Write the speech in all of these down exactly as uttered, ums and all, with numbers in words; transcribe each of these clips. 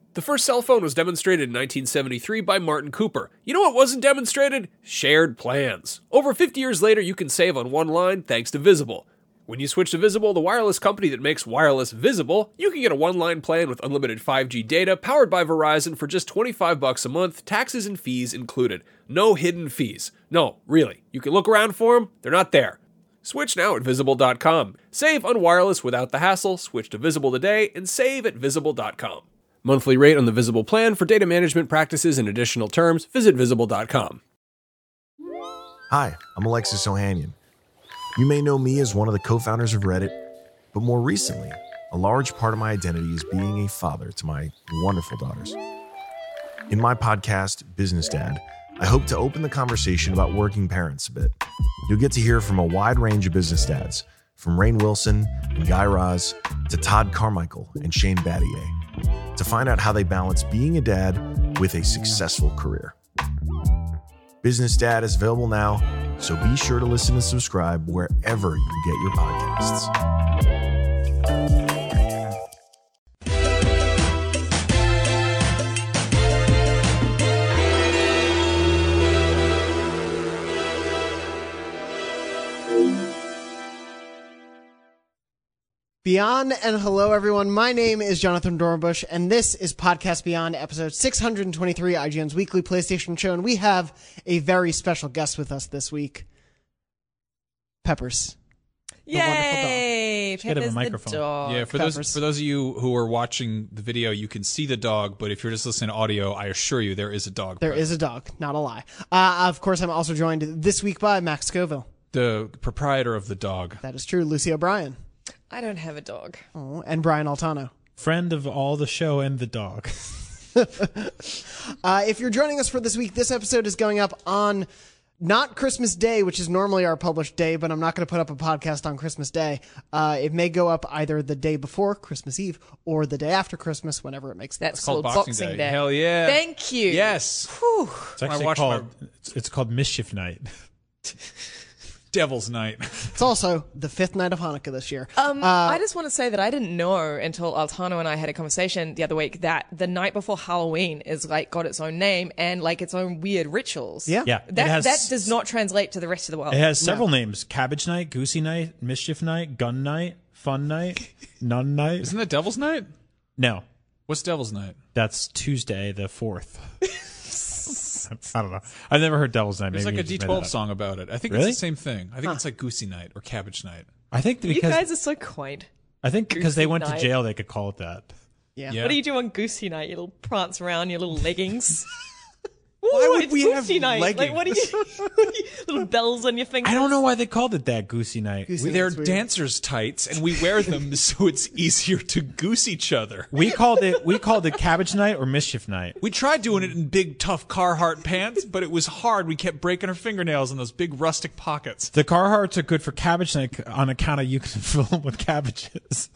The first cell phone was demonstrated in nineteen seventy-three by Martin Cooper. You know what wasn't demonstrated? Shared plans. Over fifty years later, you can save on one line thanks to Visible. When you switch to Visible, the wireless company that makes wireless visible, you can get a one-line plan with unlimited five G data powered by Verizon for just twenty-five bucks a month, taxes and fees included. No hidden fees. No, really. You can look around for them. They're not there. Switch now at visible dot com. Save on wireless without the hassle. Switch to Visible today and save at visible dot com. Monthly rate on the Visible plan for data management practices and additional terms, visit visible dot com. Hi, I'm Alexis Ohanian. You may know me as one of the co-founders of Reddit, but more recently, a large part of my identity is being a father to my wonderful daughters. In my podcast, Business Dad, I hope to open the conversation about working parents a bit. You'll get to hear from a wide range of business dads, from Rainn Wilson and Guy Raz to Todd Carmichael and Shane Battier, to find out how they balance being a dad with a successful career. Business Dad is available now, so be sure to listen and subscribe wherever you get your podcasts. Beyond and hello everyone, my name is Jonathan Dornbush and this is Podcast Beyond episode six hundred twenty-three, I G N's weekly PlayStation show, and we have a very special guest with us this week. Peppers. Yay! Get him a Peppers the microphone. dog. Yeah, for Peppers. those for those of you who are watching the video, you can see the dog, but if you're just listening to audio, I assure you there is a dog. There is a dog, not a lie. Uh, of course, I'm also joined this week by Max Scoville. the proprietor of the dog. That is true. Lucy O'Brien. I don't have a dog. Oh, and Brian Altano. Friend of all the show and the dog. Uh, if you're joining us for this week, this episode is going up on not Christmas Day, which is normally our published day, but I'm not going to put up a podcast on Christmas Day. Uh, it may go up either the day before Christmas Eve or the day after Christmas, whenever it makes sense. That's called called Boxing Boxing, Day. Day. Hell yeah. Thank you. Yes. Whew. It's actually watched called, my- it's, it's called Mischief Night. Devil's Night. It's also the fifth night of Hanukkah this year. Um, Uh, I just want to say that I didn't know until Altano and I had a conversation the other week that the night before Halloween is like got its own name and like its own weird rituals. Yeah. Yeah. That it has, that does not translate to the rest of the world. It has several names. Cabbage Night, Goosey Night, Mischief Night, Gun Night, Fun Night, Nun Night. Isn't that Devil's Night? No, What's Devil's Night? that's Tuesday the fourth. I don't know. I've never heard Devil's Night. There's Maybe like a you D just made twelve that up. song about it. I think Really? it's the same thing. I think it's like Goosey Night or Cabbage Night. I think You because guys are so quaint. I think because they Goosey went Night. to jail, they could call it that. yeah. Yeah. What do you do on Goosey Night? You little prance around your little leggings. Why Ooh, would it's we have Goosey Night. Like, what do you, little bells on your fingers? I don't know why they called it that, Goosey Night. Goosey They're Night's weird. dancers' tights, and we wear them so it's easier to goose each other. We called it we called it Cabbage Night or Mischief Night. We tried doing it in big, tough Carhartt pants, but it was hard. We kept breaking our fingernails in those big rustic pockets. The Carhartts are good for Cabbage Night on account of you can fill them with cabbages.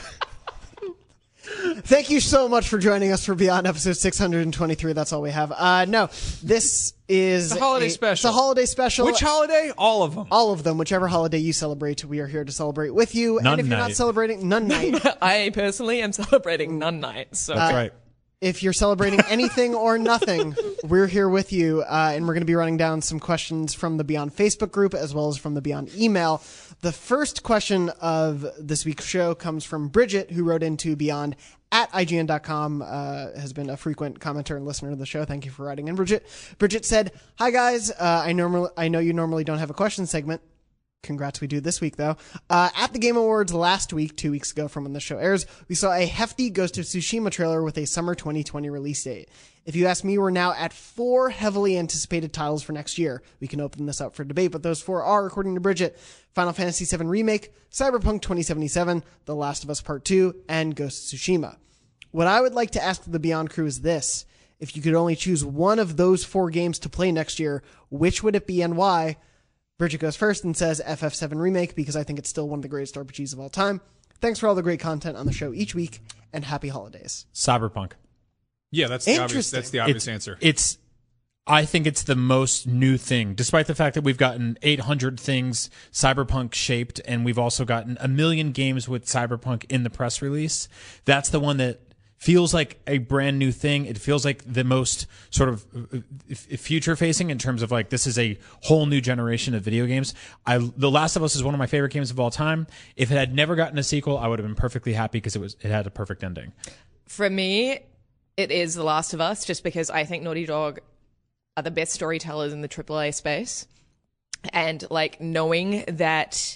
Thank you so much for joining us for Beyond episode six hundred twenty-three. That's all we have. Uh, no, this is It's a holiday a- special. It's a holiday special. Which holiday? All of them. All of them, whichever holiday you celebrate, we are here to celebrate with you. Nun and if you're not night. celebrating Nun Night, I personally am celebrating Nun Night. So That's right. if you're celebrating anything or nothing, we're here with you, uh, and we're going to be running down some questions from the Beyond Facebook group as well as from the Beyond email. The first question of this week's show comes from Bridget, who wrote into Beyond at I G N dot com, uh, has been a frequent commenter and listener to the show. Thank you for writing in, Bridget. Bridget said, "Hi guys, uh, I normally I know you normally don't have a question segment. Congrats, we do this week, though. Uh, at the Game Awards last week, two weeks ago from when the show airs, we saw a hefty Ghost of Tsushima trailer with a summer twenty twenty release date. If you ask me, we're now at four heavily anticipated titles for next year. We can open this up for debate, but those four are, according to Bridget, Final Fantasy seven Remake, Cyberpunk twenty seventy-seven, The Last of Us Part two, and Ghost of Tsushima. What I would like to ask the Beyond crew is this. If you could only choose one of those four games to play next year, which would it be and why?" Bridget goes first and says F F seven Remake because I think it's still one of the greatest R P Gs of all time. Thanks for all the great content on the show each week, and happy holidays. Cyberpunk. Yeah, that's the obvious, Interesting. that's the obvious it's, answer. It's, I think it's the most new thing, despite the fact that we've gotten eight hundred things Cyberpunk shaped, and we've also gotten a million games with Cyberpunk in the press release. That's the one that feels like a brand new thing. It feels like the most sort of future facing in terms of like this is a whole new generation of video games. I The Last of Us is one of my favorite games of all time. If it had never gotten a sequel, I would have been perfectly happy because it was it had a perfect ending. For me, it is The Last of Us, just because I think Naughty Dog are the best storytellers in the triple A space. And like knowing that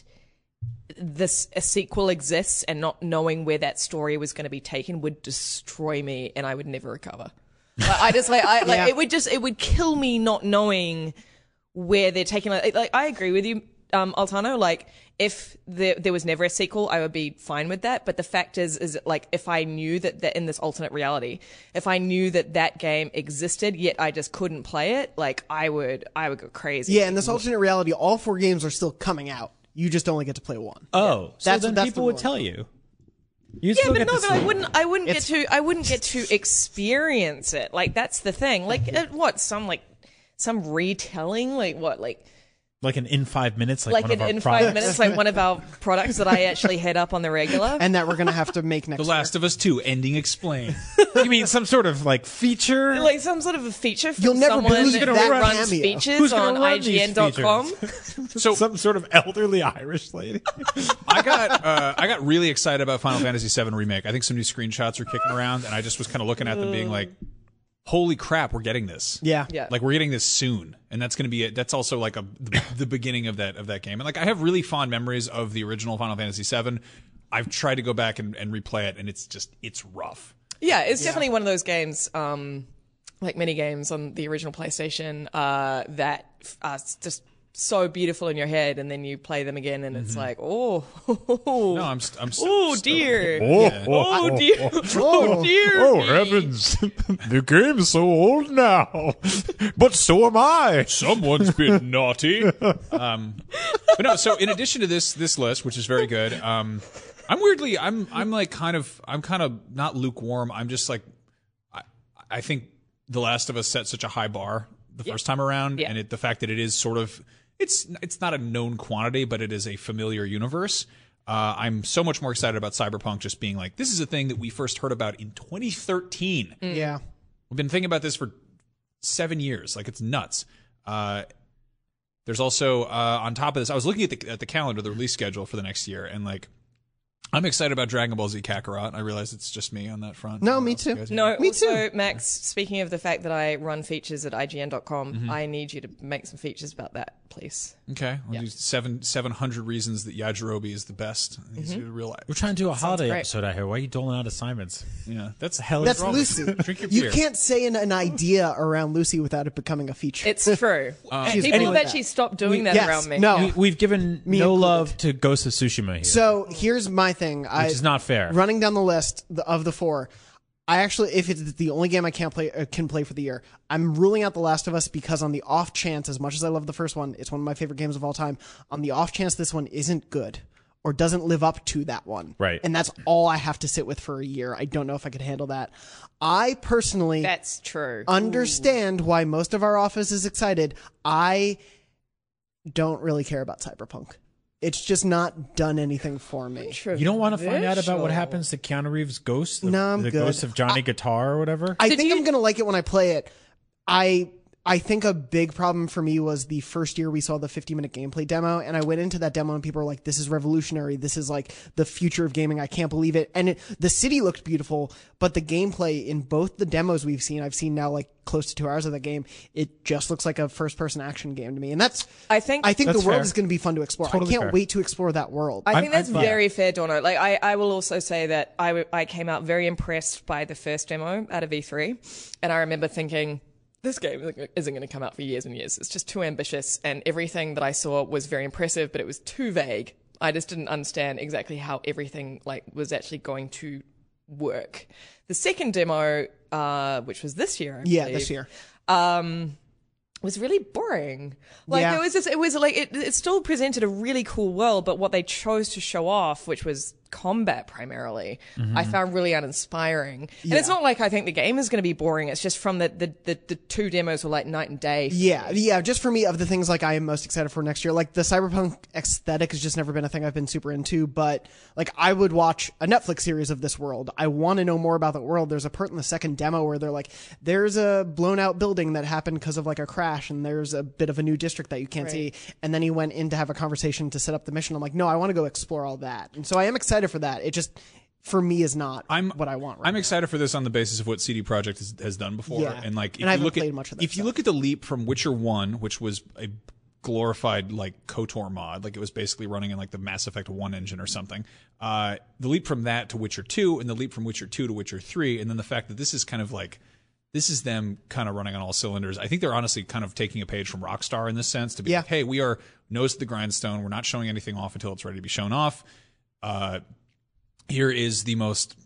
this a sequel exists and not knowing where that story was going to be taken would destroy me, and I would never recover. Like, I just like I like Yeah. it would just it would kill me not knowing where they're taking. Like, like I agree with you, um, Altano. Like if there there was never a sequel, I would be fine with that. But the fact is, is like if I knew that, that in this alternate reality, if I knew that that game existed, yet I just couldn't play it, like I would I would go crazy. Yeah, in this alternate reality, all four games are still coming out. You just only get to play one. Oh, so That's- then that's people the would rule. tell you. You Yeah, still but get no, to but see I it. wouldn't. I wouldn't It's- get to. I wouldn't get to experience it. Like that's the thing. Like uh, what? Some like some retelling. Like what? Like Like an in five minutes, like, like one in, of our in products. five minutes. Like one of our products that I actually head up on the regular. And that we're going to have to make next The Last of Us two ending explained. You mean some sort of like feature? Like some sort of a feature from You'll never someone believe that that runs cameo. features Who's gonna on run I G N dot com. So some sort of elderly Irish lady. I got uh, I got really excited about Final Fantasy seven Remake. I think some new screenshots are kicking around, and I just was kind of looking at them, being like, "Holy crap, we're getting this!" Yeah. Yeah. Like we're getting this soon, and that's going to be it. That's also like a the, the beginning of that of that game. And like I have really fond memories of the original Final Fantasy seven. I've tried to go back and, and replay it, and it's just it's rough. Yeah, it's definitely one of those games, um, like mini games on the original PlayStation, uh, that are just so beautiful in your head, and then you play them again, and it's like, oh, No, I'm st- I'm st- oh st- dear, Yeah. oh dear, oh dear, me. The game's so old now, but so am I. Someone's been naughty. Um, but no, so in addition to this this list, which is very good, um, I'm weirdly I'm I'm like kind of I'm kind of not lukewarm. I'm just like I I think The Last of Us set such a high bar the first time around, Yeah. and it, the fact that it is sort of it's it's not a known quantity, but it is a familiar universe. Uh, I'm so much more excited about Cyberpunk just being like, this is a thing that we first heard about in twenty thirteen. Yeah. We've been thinking about this for seven years. Like, it's nuts. Uh, there's also, uh, on top of this, I was looking at the, at the calendar, the release schedule for the next year, and like, I'm excited about Dragon Ball Z Kakarot. I realize it's just me on that front. No, What me else too. you guys No, Me also, too. Max, speaking of the fact that I run features at I G N dot com, Mm-hmm. I need you to make some features about that, please. Okay, we'll do seven seven hundred reasons that Yajirobe is the best. He's Mm-hmm. a real. We're trying to do a holiday great. episode out here. Why are you doling out assignments? Yeah, that's hell That's wrong with Lucy. Drink your You beer. can't say an, an idea around Lucy without it becoming a feature. It's true. She's People funny have with actually that. stopped doing that Yes. around me. No. We, we've given Me no included. love to Ghost of Tsushima here, So here's my thing. I, which is not fair. Running down the list the- of the four, I actually, if it's the only game I can't play, uh, can play for the year, I'm ruling out The Last of Us because on the off chance, as much as I love the first one, it's one of my favorite games of all time. On the off chance this one isn't good or doesn't live up to that one, Right. And that's all I have to sit with for a year. I don't know if I could handle that. I personally That's true. understand why most of our office is excited. I don't really care about Cyberpunk. It's just not done anything for me. You don't want to find out about what Controversial. happens to Keanu Reeves' ghost? The, No, I'm the good. ghost of Johnny Guitar or whatever? I Did think you- I'm gonna like it when I play it. I I think a big problem for me was the first year we saw the fifty minute gameplay demo, and I went into that demo and people were like, "This is revolutionary. This is like the future of gaming. I can't believe it." And it, the city looked beautiful, but the gameplay in both the demos we've seen, I've seen now like close to two hours of the game. It just looks like a first person action game to me, and that's I think I think the That's world fair. is going to be fun to explore. Totally I can't fair. wait to explore that world. I think I'm- that's I'm- very fair, Dono. Like, I, I will also say that I, w- I came out very impressed by the first demo out of E three, and I remember thinking, this game isn't- isn't going to come out for years and years. It's just too ambitious, and everything that I saw was very impressive, but it was too vague. I just didn't understand exactly how everything like was actually going to work. The second demo, uh, which was this year, I yeah, believe, this year. um, was really boring. Like Yeah. it was just, it was like it, it still presented a really cool world, but what they chose to show off, which was combat primarily, Mm-hmm. I found really uninspiring. And it's not like I think the game is going to be boring. It's just from the, the, the, the two demos were like night and day. Yeah, yeah. Just for me, of the things like I am most excited for next year, like the cyberpunk aesthetic has just never been a thing I've been super into. But like, I would watch a Netflix series of this world. I want to know more about that world. There's a part in the second demo where they're like, "There's a blown out building that happened because of like a crash, and there's a bit of a new district that you can't Right. see." And then he went in to have a conversation to set up the mission. I'm like, no, I want to go explore all that. And so I am excited for that. It just, for me, is not I'm what I want. Right I'm now. excited for this on the basis of what C D Projekt has, has done before, Yeah. and like if And I you haven't look played at much of that if you stuff. look at the leap from Witcher One, which was a glorified like KOTOR mod, like it was basically running in like the Mass Effect One engine or something. Uh, the leap from that to Witcher Two, and the leap from Witcher Two to Witcher Three, and then the fact that this is kind of like this is them kind of running on all cylinders. I think they're honestly kind of taking a page from Rockstar in this sense to be Yeah. like, hey, we are nose to the grindstone. We're not showing anything off until it's ready to be shown off. Uh, here is the most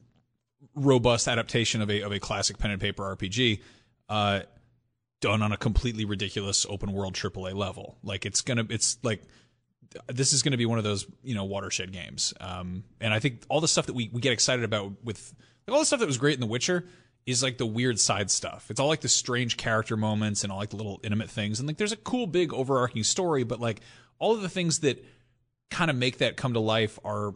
robust adaptation of a of a classic pen and paper R P G, uh, done on a completely ridiculous open world triple A level. Like it's gonna, it's like this is gonna be one of those you know watershed games. Um, and I think all the stuff that we we get excited about with like, all the stuff that was great in The Witcher is like the weird side stuff. It's all like the strange character moments and all like the little intimate things. And like there's a cool big overarching story, but like all of the things that kind of make that come to life are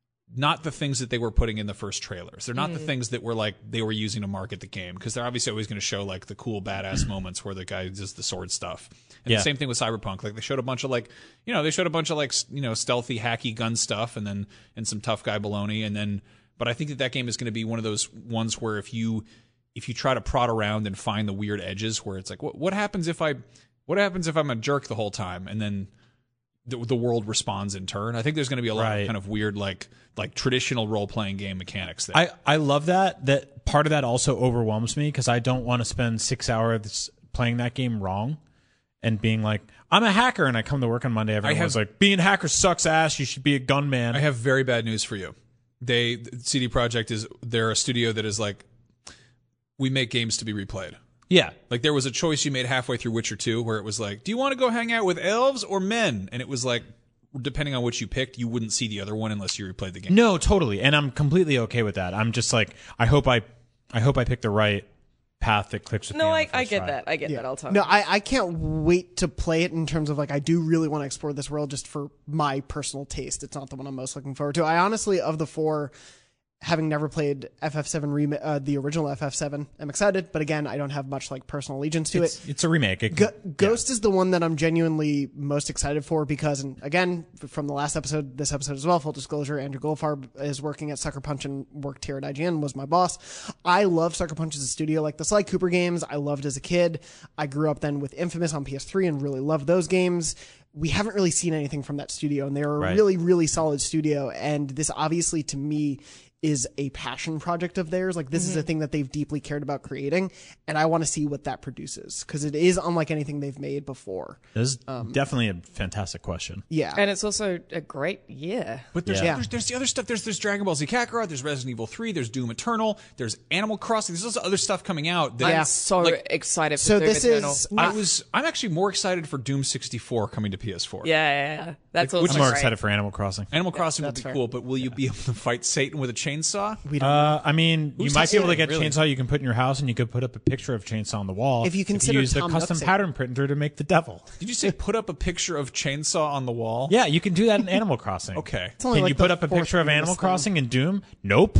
not the things that they were putting in the first trailers. They're not the things that were like they were using to market the game, because they're obviously always going to show like the cool badass moments where the guy does the sword stuff. And Yeah. the same thing with Cyberpunk. Like they showed a bunch of like, you know, they showed a bunch of like, s- you know, stealthy, hacky gun stuff, and then and some tough guy baloney, and then. But I think that that game is going to be one of those ones where if you if you try to prod around and find the weird edges, where it's like, what what happens if I what happens if I'm a jerk the whole time, and then the, the world responds in turn. I think there's going to be a lot Right. of kind of weird like like traditional role playing game mechanics there. I, I love that. That part of that also overwhelms me because I don't want to spend six hours playing that game wrong and being like, I'm a hacker, and I come to work on Monday. Everyone's have- like, being a hacker sucks ass. You should be a gunman. I have very bad news for you. They C D Projekt is they're a studio that is like, we make games to be replayed. yeah. Like there was a choice you made halfway through Witcher two where it was like, do you want to go hang out with elves or men? And it was like, depending on which you picked, you wouldn't see the other one unless you replayed the game. No, totally. And I'm completely okay with that. I'm just like, I hope I, I hope I pick the right path that clicks with me. No, on I, the I first get try. that. I get that all the time. No, I, I can't wait to play it in terms of like, I do really want to explore this world just for my personal taste. It's not the one I'm most looking forward to. I honestly, of the four, having never played F F seven, rem- uh, the original F F seven, I'm excited. But again, I don't have much like personal allegiance to it. It's, it's a remake. It, Go- Ghost is the one that I'm genuinely most excited for because, and again, from the last episode, this episode as well, full disclosure, Andrew Goldfarb is working at Sucker Punch and worked here at I G N, was my boss. I love Sucker Punch as a studio, like the Sly Cooper games I loved as a kid. I grew up then with Infamous on P S three and really loved those games. We haven't really seen anything from that studio, and they're a Right. really, really solid studio. And this obviously, to me, is a passion project of theirs. Like this is a thing that they've deeply cared about creating, and I want to see what that produces because it is unlike anything they've made before. This is definitely a fantastic question. Yeah. And it's also a great year. But there's, Yeah. there's there's the other stuff. There's there's Dragon Ball Z Kakarot. There's Resident Evil three. There's Doom Eternal. There's Animal Crossing. There's also other stuff coming out. That, Yeah. So like, excited for So Doom this Eternal. is I was I'm actually more excited for Doom sixty-four coming to P S four. Yeah, yeah, yeah. That's Like, also which I'm more great. excited for Animal Crossing. Animal Crossing would that's be fair. cool, but will you be able to fight Satan with a chainsaw? we don't Uh, I mean, you Who's might be able to Satan, get really? chainsaw you can put in your house, and you could put up a picture of chainsaw on the wall. If you consider use the Tom custom Nook pattern printer to make the devil. Did you say put up a picture of chainsaw on the wall? Yeah, you can do that in Animal Crossing. Okay. It's only Can like you put the up a fourth picture of weirdest Animal thing. Crossing in Doom? Nope.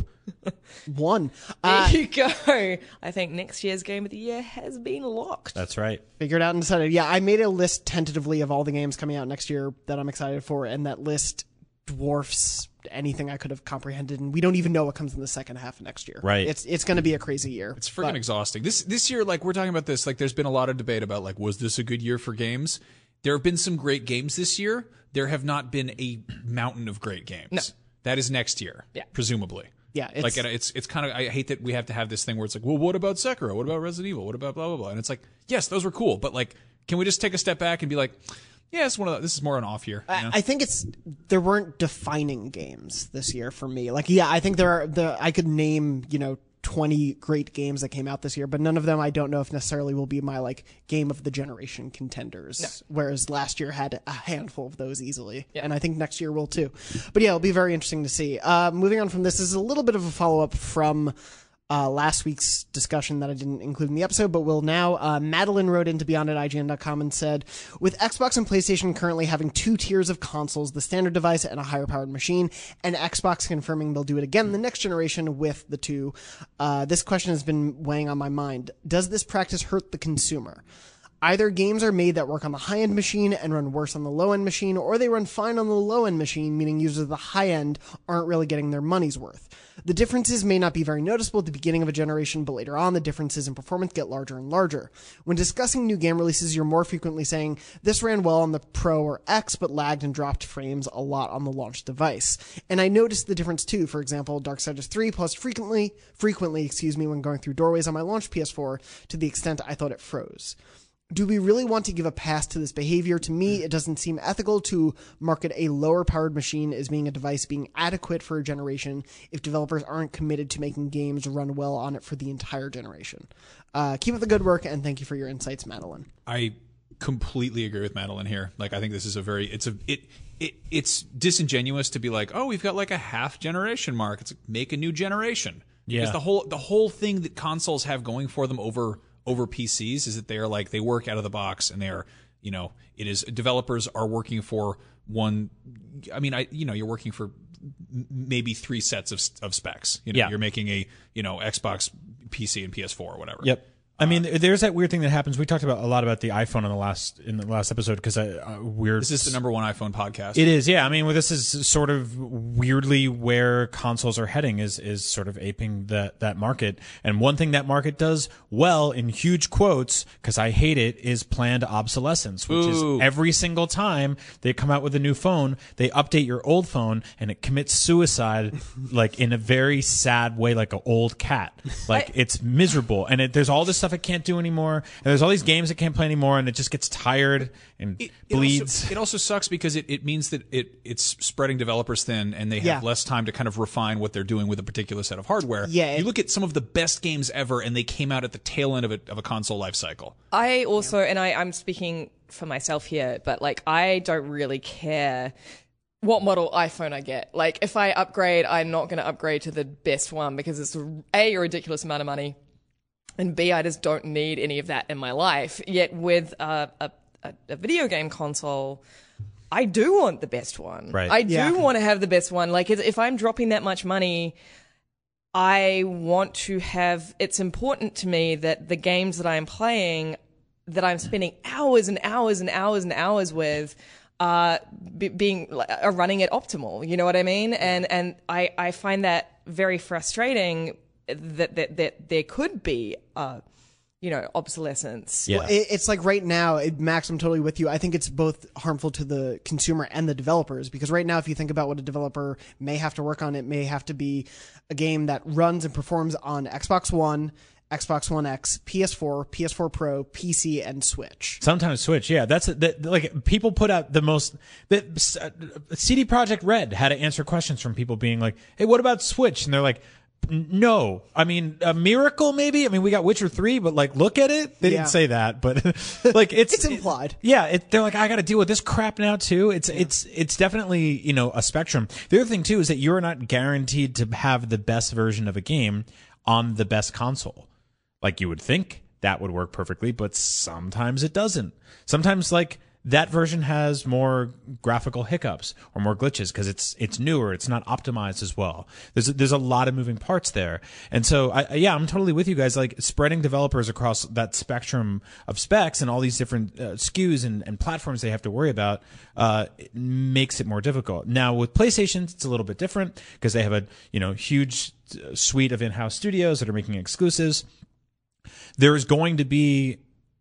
one. There Uh, you go. I think next year's game of the year has been locked. That's right. figured out and decided. Yeah, I made a list tentatively of all the games coming out next year that I'm excited for, and that list dwarfs anything I could have comprehended. And we don't even know what comes in the second half of next year. Right. It's it's going to be a crazy year. It's freaking exhausting. This this year, like we're talking about this, like there's been a lot of debate about like was this a good year for games? There have been some great games this year. There have not been a mountain of great games. No. That is next year, Yeah. presumably. Yeah, it's- like and it's it's kind of I hate that we have to have this thing where it's like, well, what about Sekiro? What about Resident Evil? What about blah blah blah? And it's like, yes, those were cool, but like, can we just take a step back and be like, yeah, it's one of the, this is more an off year. you know? I, I think it's there weren't defining games this year for me. Like, yeah, I think there are the I could name you know twenty great games that came out this year, but none of them I don't know if necessarily will be my like game of the generation contenders. No. Whereas last year had a handful of those easily, yeah. and I think next year will too. But yeah, it'll be very interesting to see. Uh, moving on from this, this is a little bit of a follow up from Uh, last week's discussion that I didn't include in the episode, but will now. Uh, Madeline wrote into beyond at I G N dot com and said, with Xbox and PlayStation currently having two tiers of consoles, the standard device and a higher powered machine, and Xbox confirming they'll do it again the next generation with the two, uh, this question has been weighing on my mind. Does this practice hurt the consumer? Either games are made that work on the high-end machine and run worse on the low-end machine, or they run fine on the low-end machine, meaning users of the high-end aren't really getting their money's worth. The differences may not be very noticeable at the beginning of a generation, but later on, the differences in performance get larger and larger. When discussing new game releases, you're more frequently saying, this ran well on the Pro or X, but lagged and dropped frames a lot on the launch device. And I noticed the difference too. For example, Darksiders three paused frequently, frequently, excuse me, when going through doorways on my launch P S four to the extent I thought it froze. Do we really want to give a pass to this behavior? To me, it doesn't seem ethical to market a lower powered machine as being a device being adequate for a generation if developers aren't committed to making games run well on it for the entire generation. Uh, keep up the good work, and thank you for your insights, Madeline. I completely agree with Madeline here. Like, I think this is a very, it's a, it, it, it's disingenuous to be like, oh, we've got like a half generation mark. It's like, make a new generation. Yeah. Because the whole, the whole thing that consoles have going for them over, over P Cs is that they are like, they work out of the box, and they are, you know, it is, developers are working for one, I mean, I, you know, you're working for maybe three sets of, of specs. You know, yeah. You're making a, you know, Xbox, P C, and P S four or whatever. Yep. I mean, there's that weird thing that happens. We talked about a lot about the iPhone in the last in the last episode because uh, we're this is the number one iPhone podcast. It is, yeah. I mean, well, this is sort of weirdly where consoles are heading is is sort of aping that that market. And one thing that market does well, in huge quotes, because I hate it, is planned obsolescence, which Ooh. is every single time they come out with a new phone, they update your old phone and it commits suicide, like in a very sad way, like an old cat. Like it's miserable, and it, there's all this stuff it can't do anymore, and there's all these games it can't play anymore, and it just gets tired and it, bleeds. It also, it also sucks because it, it means that it it's spreading developers thin, and they have Yeah. less time to kind of refine what they're doing with a particular set of hardware. Yeah, you it- look at some of the best games ever, and they came out at the tail end of a, of a console life cycle. I also, and I, I'm speaking for myself here, but like I don't really care what model iPhone I get. Like if I upgrade, I'm not going to upgrade to the best one because it's A, a ridiculous amount of money, and B, I just don't need any of that in my life. Yet with a, a, a video game console, I do want the best one. Right. I do Yeah. want to have the best one. Like if I'm dropping that much money, I want to have, it's important to me that the games that I'm playing, that I'm spending hours and hours and hours and hours with, uh, be, being, are running at optimal. You know what I mean? And, and I, I find that very frustrating that, that, that there could be, uh, you know, obsolescence. Yeah. It, it's like right now, it, Max, I'm totally with you. I think it's both harmful to the consumer and the developers, because right now, if you think about what a developer may have to work on, it may have to be a game that runs and performs on Xbox One, Xbox One X, P S four, P S four Pro, P C, and Switch. Sometimes Switch, yeah. That's that. Like people put out the most. The, uh, C D Projekt Red had to answer questions from people being like, "Hey, what about Switch?" And they're like, "No, I mean a miracle, maybe. I mean, we got Witcher three, but like, look at it. They Yeah. didn't say that, but like, it's It's implied. It, yeah, it, they're like, I got to deal with this crap now too. It's it's it's definitely you know a spectrum. The other thing too is that you're not guaranteed to have the best version of a game on the best console. Like you would think that would work perfectly, but sometimes it doesn't. Sometimes like that version has more graphical hiccups or more glitches because it's it's newer, it's not optimized as well. There's a, there's a lot of moving parts there, and so I, yeah, I'm totally with you guys. Like spreading developers across that spectrum of specs and all these different uh, S K Us and, and platforms they have to worry about uh, it makes it more difficult. Now with PlayStation, it's a little bit different because they have a you know huge suite of in-house studios that are making exclusives. There is going to be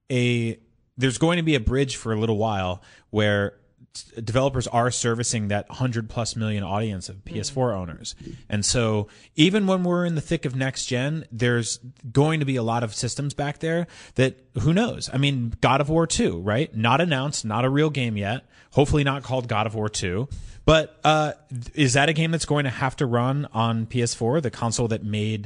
a there's going to be a bridge for a little while where developers are servicing that one hundred plus million audience of P S four owners. And so even when we're in the thick of next gen, there's going to be a lot of systems back there that who knows? I mean, God of War two, right? Not announced, not a real game yet. Hopefully not called God of War two. But uh, is that a game that's going to have to run on P S four, the console that made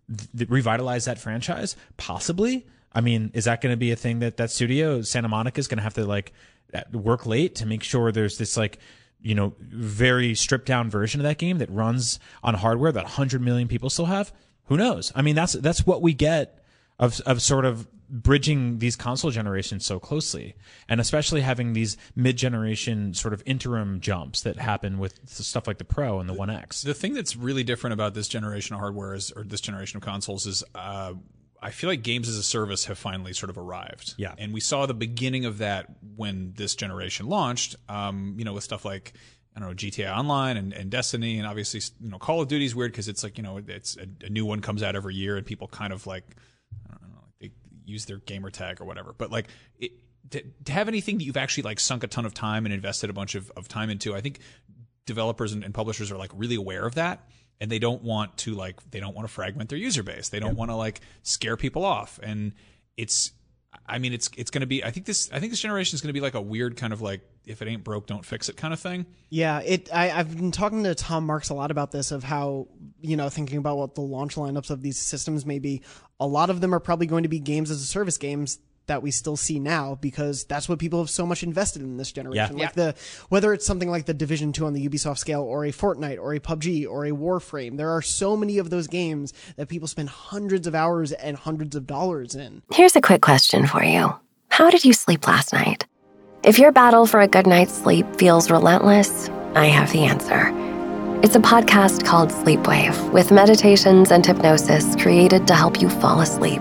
th- revitalize that franchise? Possibly. I mean, is that going to be a thing that that studio, Santa Monica, is going to have to like work late to make sure there's this like, you know, very stripped down version of that game that runs on hardware that one hundred million people still have? Who knows? I mean, that's that's what we get of of sort of bridging these console generations so closely, and especially having these mid-generation sort of interim jumps that happen with stuff like the Pro and the One X. The thing that's really different about this generation of hardware is, or this generation of consoles is, uh, I feel like games as a service have finally sort of arrived. Yeah. And we saw the beginning of that when this generation launched, um, you know, with stuff like, I don't know, G T A Online and, and Destiny, and obviously, you know, Call of Duty is weird because it's like, you know, it's a, a new one comes out every year and people kind of like, I don't know, they use their gamer tag or whatever. But like, it, to, to have anything that you've actually like sunk a ton of time and invested a bunch of, of time into, I think developers and, and publishers are like really aware of that. And they don't want to like, they don't want to fragment their user base. They don't want to like scare people off. And it's, I mean, it's it's going to be. I think this. I think this generation is going to be like a weird kind of like, if it ain't broke, don't fix it kind of thing. Yeah, it. I, I've been talking to Tom Marks a lot about this, of how, you know, thinking about what the launch lineups of these systems may be. A lot of them are probably going to be games as a service games that we still see now, because that's what people have so much invested in this generation. Yeah. Like the, whether it's something like the Division two on the Ubisoft scale, or a Fortnite, or a P U B G, or a Warframe. There are so many of those games that people spend hundreds of hours and hundreds of dollars in. Here's a quick question for you. How did you sleep last night? If your battle for a good night's sleep feels relentless, I have the answer. It's a podcast called Sleepwave, with meditations and hypnosis created to help you fall asleep.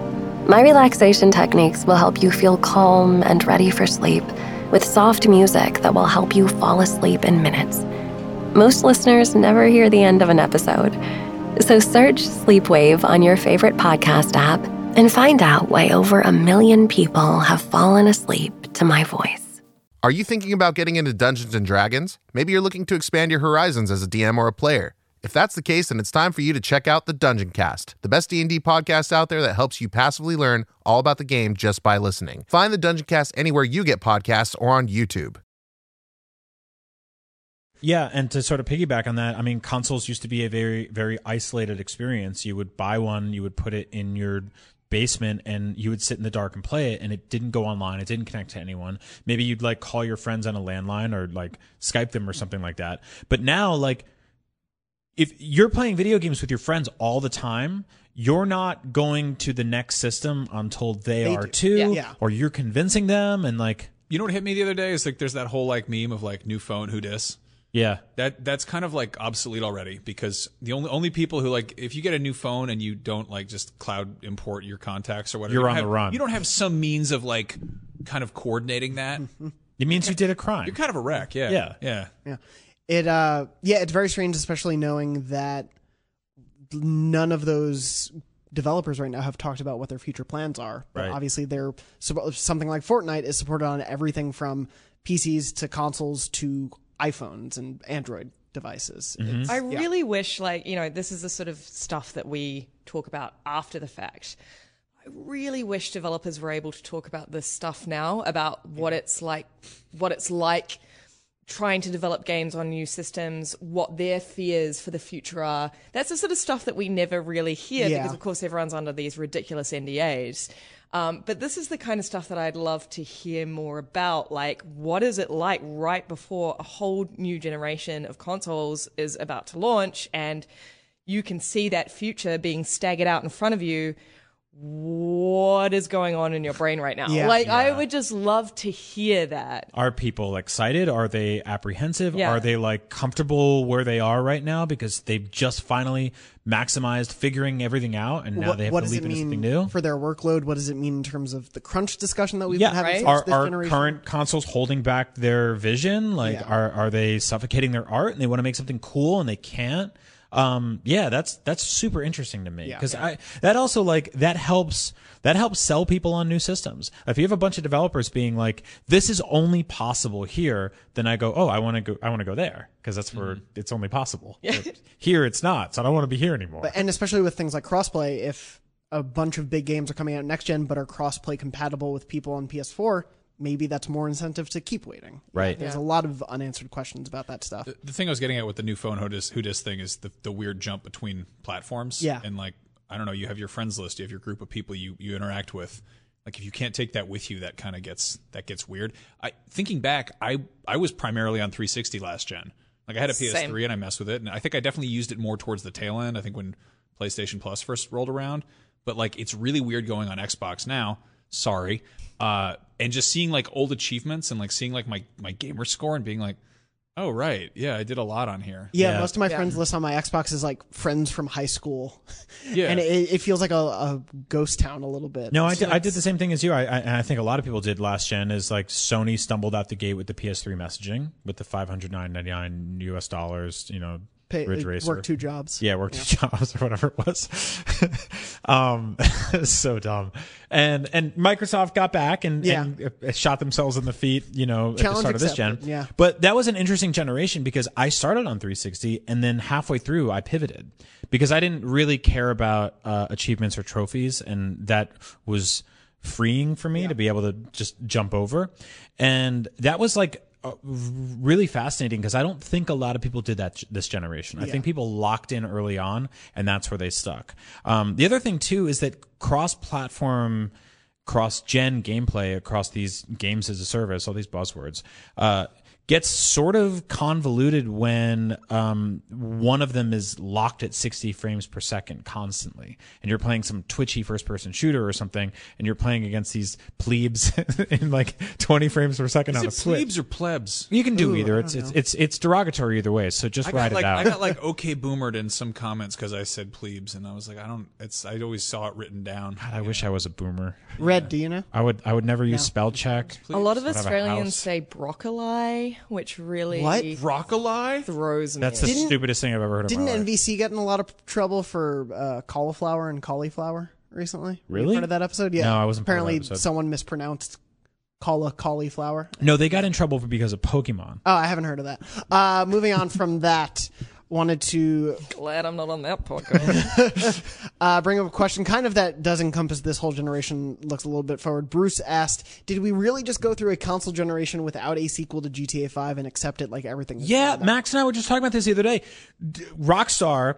My relaxation techniques will help you feel calm and ready for sleep, with soft music that will help you fall asleep in minutes. Most listeners never hear the end of an episode, so search Sleepwave on your favorite podcast app and find out why over a million people have fallen asleep to my voice. Are you thinking about getting into Dungeons and Dragons? Maybe you're looking to expand your horizons as a D M or a player. If that's the case, then it's time for you to check out the Dungeon Cast, the best D and D podcast out there that helps you passively learn all about the game just by listening. Find the Dungeon Cast anywhere you get podcasts or on YouTube. Yeah, and to sort of piggyback on that, I mean, consoles used to be a very, very isolated experience. You would buy one, you would put it in your basement, and you would sit in the dark and play it, and it didn't go online, it didn't connect to anyone. Maybe you'd like call your friends on a landline or like Skype them or something like that. But now, like, if you're playing video games with your friends all the time, you're not going to the next system until they, They are do. too, Yeah. Yeah. or you're convincing them, and like, You know what hit me the other day is like there's that whole like meme of like new phone, who dis? yeah, That that's kind of like obsolete already, because the only only people who like, if you get a new phone and you don't like just cloud import your contacts or whatever, You're you on have- the run. You don't have some means of like kind of coordinating that. it means you did a crime. You're kind of a wreck. Yeah. Yeah. Yeah. Yeah. It uh yeah, it's very strange, especially knowing that none of those developers right now have talked about what their future plans are. But Right. obviously they're something like Fortnite is supported on everything from P Cs to consoles to iPhones and Android devices. It's- I yeah. really wish, like, you know, this is the sort of stuff that we talk about after the fact. I really wish developers were able to talk about this stuff now, about what it's like, what it's like trying to develop games on new systems, what their fears for the future are. That's the sort of stuff that we never really hear, Yeah. because of course everyone's under these ridiculous N D As. Um, but this is the kind of stuff that I'd love to hear more about. Like, what is it like right before a whole new generation of consoles is about to launch, and you can see that future being staggered out in front of you? What is going on in your brain right now? Yeah. Like, I would just love to hear that. Are people excited? Are they apprehensive? Yeah. Are they like comfortable where they are right now because they've just finally maximized figuring everything out, and now what, they have what to does leap it into mean something new? for their workload? What does it mean in terms of the crunch discussion that we've Yeah, been having right? since Are, this are generation? current consoles holding back their vision? Like, Yeah. are are they suffocating their art and they want to make something cool and they can't? Um, yeah, that's that's super interesting to me, Yeah. because I that also like that helps that helps sell people on new systems. If you have a bunch of developers being like, "This is only possible here," then I go, "Oh, I want to go. I want to go there because that's where it's only possible. But here, it's not. So I don't want to be here anymore." But, and especially with things like crossplay, if a bunch of big games are coming out next gen but are crossplay compatible with people on P S four, maybe that's more incentive to keep waiting. Right. There's a lot of unanswered questions about that stuff. The thing I was getting at with the new phone, who dis, who dis thing is the, the weird jump between platforms. Yeah. And like, I don't know, you have your friends list, you have your group of people you, you interact with. Like if you can't take that with you, that kind of gets that gets weird. I thinking back, I I was primarily on three sixty last gen. Like I had a P S three Same. And I messed with it, and I think I definitely used it more towards the tail end. I think when PlayStation Plus first rolled around, but like it's really weird going on Xbox now. Sorry, uh, and just seeing like old achievements and like seeing like my my gamer score and being like, oh right, yeah, I did a lot on here. Yeah, Yeah. most of my Yeah. friends list on my Xbox is like friends from high school. Yeah. And it, it feels like a, a ghost town a little bit. No, I did, I did the same thing as you. I, I, and I think a lot of people did last gen. Is like Sony stumbled out the gate with the P S three messaging with the five hundred nine ninety-nine U S dollars. You know, Pay, Ridge Racer. work two jobs. Yeah, work two jobs or whatever it was. um, so dumb. And and Microsoft got back and, Yeah. and uh, shot themselves in the feet, you know, at the Challenge start of this gen. accepted, yeah. But that was an interesting generation because I started on three sixty and then halfway through I pivoted because I didn't really care about uh, achievements or trophies, and that was freeing for me to be able to just jump over. And that was like uh, really fascinating because I don't think a lot of people did that this generation. I think people locked in early on, and that's where they stuck. Um, the other thing too is that cross-platform, cross-gen gameplay across these games as a service, all these buzzwords, uh, gets sort of convoluted when um, one of them is locked at sixty frames per second constantly, and you're playing some twitchy first-person shooter or something, and you're playing against these plebes in like twenty frames per second Is on it a Switch. plebes or plebs? You can do Ooh, either. I It's don't it's know. it's it's derogatory either way. So just I write got like it out. I got like okay boomered in some comments because I said plebes, and I was like, I don't. It's I always saw it written down. God, I wish I was a boomer. Red, do you know? I would I would never use No. spell check. A lot of Would have a Australians house. say broccoli, which really What? Broccoli? throws me. That's the Didn't- stupidest thing I've ever heard of. Didn't in my life. N V C get in a lot of trouble for uh, cauliflower and cauliflower recently? Were you Really? part of that episode? Yeah. No, I wasn't part of that Apparently, episode. someone mispronounced caula cauliflower. No, they got in trouble for because of Pokemon. Oh, I haven't heard of that. Uh, moving on from that, wanted to Glad I'm not on that podcast. uh, bring up a question kind of that does encompass this whole generation, looks a little bit forward. Bruce asked, did we really just go through a console generation without a sequel to G T A five and accept it like everything? that's Yeah, followed? Max and I were just talking about this the other day. D- Rockstar,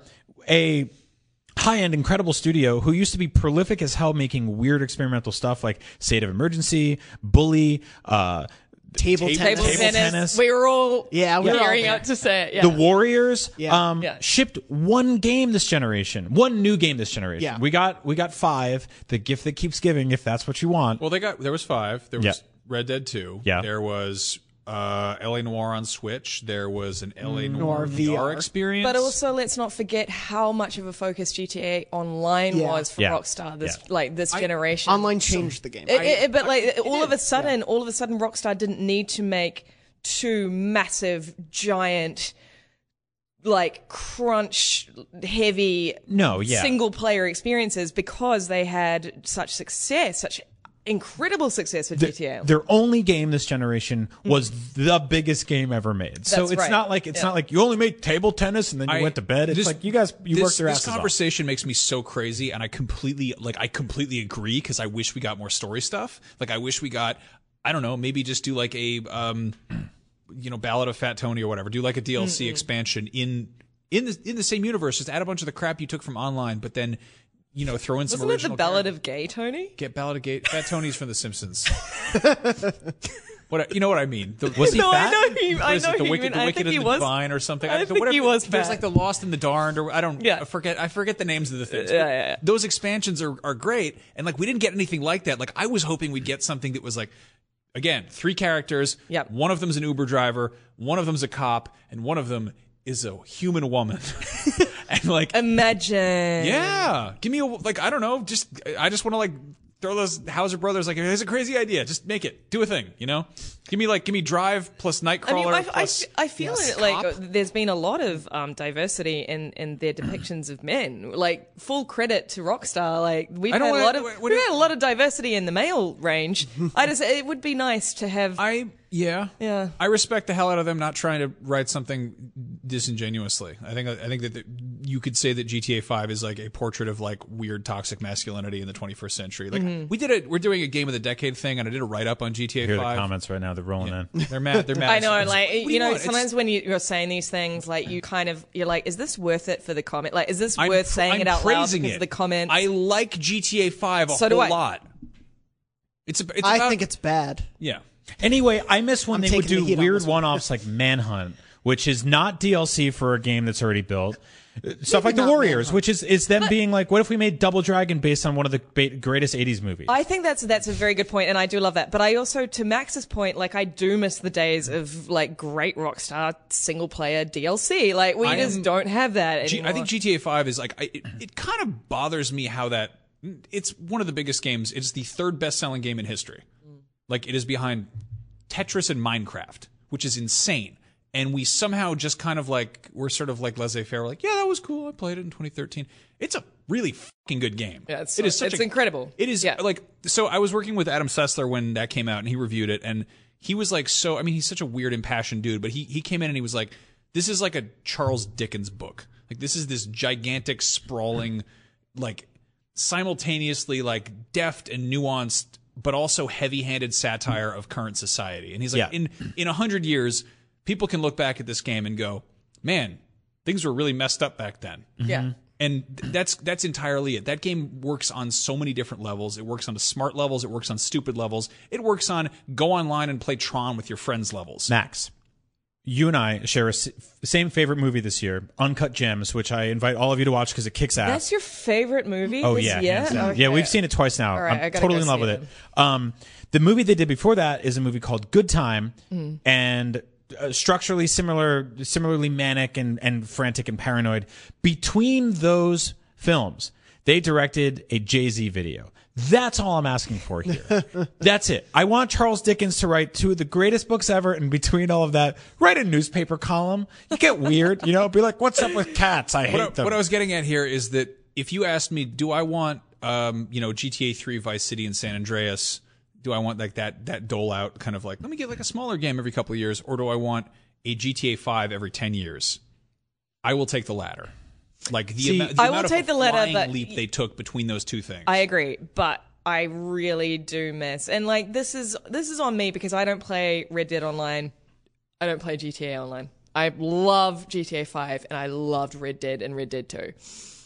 a high-end, incredible studio who used to be prolific as hell making weird experimental stuff like State of Emergency, Bully, uh, Table ta- tennis. Table Table tennis. tennis. We were all Yeah, we were all gearing there. up to say it. Yeah. The Warriors Yeah. um, Yeah. shipped one game this generation, one new game this generation. Yeah. We got we got five. The gift that keeps giving, if that's what you want. Well, they got there was five. There was Yeah. Red Dead Two. Yeah. There was uh, L A Noire on Switch. There was an L A Noire, Noire V R V R. experience. But also, let's not forget how much of a focus G T A Online Yeah. was for Yeah. Rockstar this Yeah. like this generation. Online changed the game. It- it- but like all of a did, sudden, all of a sudden, Rockstar didn't need to make two massive, giant, like crunch heavy, No, yeah. single player experiences because they had such success, such incredible success with G T A. Their only game this generation was the biggest game ever made. So That's it's right. not like it's Yeah. not like you only made table tennis and then you I- went to bed. It's this- like you guys you this, worked your this asses off. conversation makes me so crazy, and I completely like I completely agree because I wish we got more story stuff. Like I wish we got I don't know, maybe just do like a um, you know, Ballad of Fat Tony or whatever. Do like a D L C expansion in in the in the same universe. Just add a bunch of the crap you took from online, but then you know throw in some Wasn't it the original. Ballad characters. of Gay Tony? Get Ballad of Gay Fat Tony's from The Simpsons. What you know what I mean? The, Was he No, I fat? know he- I what is know it, the he- wicked, the I wicked think and he the was- divine or something. I the- think he was There's fat. like the Lost and the Darned, or I don't. Yeah. I forget. I forget the names of the things. Yeah, but yeah, yeah. Those expansions are are great, and like we didn't get anything like that. Like I was hoping we'd get something that was like, again, three characters. Yep. One of them's an Uber driver. One of them's a cop, and one of them is a human woman. And like, Imagine. yeah, give me a like. I don't know. Just I just want to like throw those Hauser brothers. Like, here's a crazy idea. Just make it. Do a thing. You know. Give me like give me Drive plus Nightcrawler. I mean, I, I, plus, I feel it like uh, there's been a lot of um, diversity in, in their depictions of men. Like full credit to Rockstar. Like we've I had don't a wanna- lot of what- what we've do you- had a lot of diversity in the male range. I just it would be nice to have. I yeah Yeah. I respect the hell out of them not trying to write something disingenuously. I think I think that you could say that G T A five is like a portrait of like weird toxic masculinity in the twenty-first century. Like Mm-hmm. we did it. We're doing a game of the decade thing, and I did a write up on G T A Hear five. the comments right now. They're rolling Yeah. in. They're mad. They're mad. I know, like, What do you know, want? sometimes It's- when you, you're saying these things, like, you kind of, you're like, is this worth it for the comment? Like, is this I'm worth pr- saying I'm it out loud praising because it. of the comments? I like G T A five a So do whole I. lot. It's, a, it's I about, think it's bad. yeah. Anyway, I miss when I'm they would taking the do heat on weird this one. one-offs like Manhunt, which is not D L C for a game that's already built. Uh, Stuff like The not Warriors, Manhunt. which is is them being like, what if we made Double Dragon based on one of the ba- greatest eighties movies? I think that's that's a very good point, and I do love that. But I also, to Max's point, like, I do miss the days of like great Rockstar single player D L C. Like, we I just am- don't have that G- anymore. I think G T A five is like I, it, it kind of bothers me how that it's one of the biggest games. It's the third best selling game in history. Like it is behind Tetris and Minecraft, which is insane. And we somehow just kind of like we're sort of like laissez-faire. We're like, yeah, that was cool. I played it in twenty thirteen. It's a really fucking good game. Yeah, it's- it is such it's a- incredible. It is Yeah. like so. I was working with Adam Sessler when that came out, and he reviewed it, and he was like, so. I mean, he's such a weird, impassioned dude, but he he came in and he was like, this is like a Charles Dickens book. Like this is this gigantic, sprawling, like simultaneously like deft and nuanced, but also heavy-handed satire of current society. And he's like, Yeah. in in a hundred years, people can look back at this game and go, man, things were really messed up back then. yeah. And th- that's that's entirely it. That game works on so many different levels. It works on the smart levels. It works on stupid levels. It works on go online and play Tron with your friends levels. Max, you and I share a s- same favorite movie this year, Uncut Gems, which I invite all of you to watch because it kicks ass. That's your favorite movie Oh this yeah, year? hands down. Okay. Yeah, we've seen it twice now. All right, I I'm gotta totally go in love see with it it. Um, the movie they did before that is a movie called Good Time, Mm. and uh, structurally similar, similarly manic and and frantic and paranoid. Between those films, they directed a Jay-Z video. That's all I'm asking for here. That's it. I want Charles Dickens to write two of the greatest books ever, and between all of that, write a newspaper column. You get weird, you know, be like, what's up with cats? I hate What I, them. what I was getting at here is that if you asked me, do I want, um, you know, G T A three, Vice City, and San Andreas? Do I want like that that dole out kind of like let me get like a smaller game every couple of years, or do I want a G T A five every ten years? I will take the latter. Like the, See, amount, the I will amount take of the latter, flying but- leap they took between those two things. I agree, but I really do miss, and like this is this is on me because I don't play Red Dead Online. I don't play G T A Online. I love G T A five, and I loved Red Dead and Red Dead two.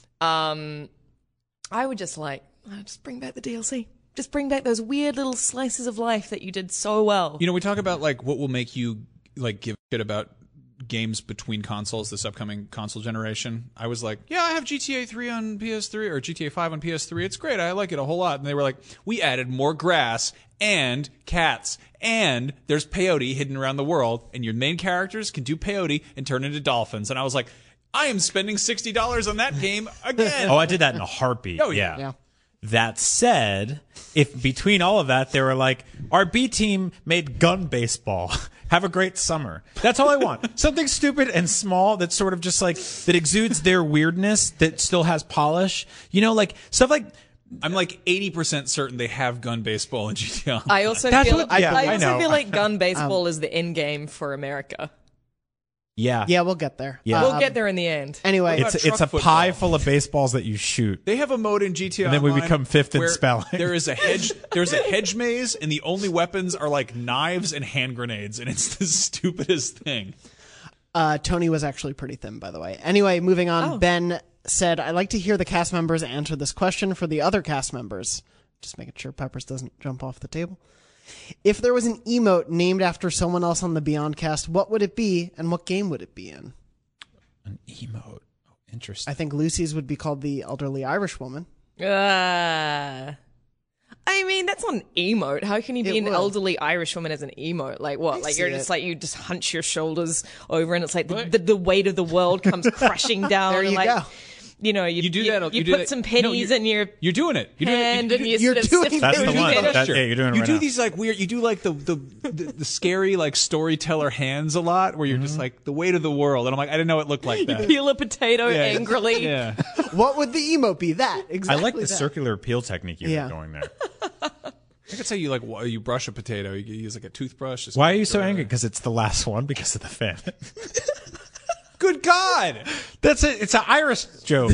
Um, I would just like oh, just bring back the D L C. Just bring back those weird little slices of life that you did so well. You know, we talk about like what will make you like give a shit about games between consoles this upcoming console generation. I was like, yeah, I have G T A three on P S three or G T A five on P S three. It's great. I like it a whole lot. And they were like, we added more grass and cats and there's peyote hidden around the world and your main characters can do peyote and turn into dolphins. And I was like, I am spending sixty dollars on that game again. Oh, I did that in a heartbeat. Oh, yeah. yeah. Yeah. That said, if between all of that they were like, our B team made gun baseball. Have a great summer. That's all I want. Something stupid and small that sort of just like that exudes their weirdness that still has polish. You know, like stuff like I'm like eighty percent certain they have gun baseball in G T A. I also That's feel what- I, yeah, I I also know. feel like gun baseball is the end game for America. yeah, Yeah, we'll get there. Yeah. We'll Um, get there in the end. Anyway, What It's about it's a truck pie football? full of baseballs that you shoot. They have a mode in G T A And then we Online become fifth in where spelling. There is a hedge. There's a hedge maze, and the only weapons are like knives and hand grenades, and it's the stupidest thing. Uh, Tony was actually pretty thin, by the way. Anyway, moving on. Oh. Ben said, I'd like to hear the cast members answer this question for the other cast members. Just making sure Peppers doesn't jump off the table. If there was an emote named after someone else on the Beyond cast, what would it be and what game would it be in? An emote. Oh, interesting. I think Lucy's would be called the elderly Irish woman. Uh, I mean, that's not an emote. How can you be It an would. elderly Irish woman as an emote? Like what? I Like see you're just it. like you just hunch your shoulders over, and it's like the, the, the weight of the world comes crashing down. There and you like, go. You know, you, You do you, that. You, do put that- some no, pennies you're- in your You're doing it. You're doing it. hand, You- and you- you you're sort of doing sift That's through the the one. gesture. That- yeah, you're doing it You right do now. these like weird. You do like the the, the the scary like storyteller hands a lot, where you're just like the weight of the world, and I'm like, I didn't know it looked like that. Peel a potato Yeah. angrily. Yeah. What would the emote be? That. I Exactly like the that. circular peel technique you Yeah. were going there. I could say you like wh- you brush a potato. You use like a toothbrush. Just Why are you so angry? Because it's the last one because of the fan. Good God. That's it. It's an Irish joke.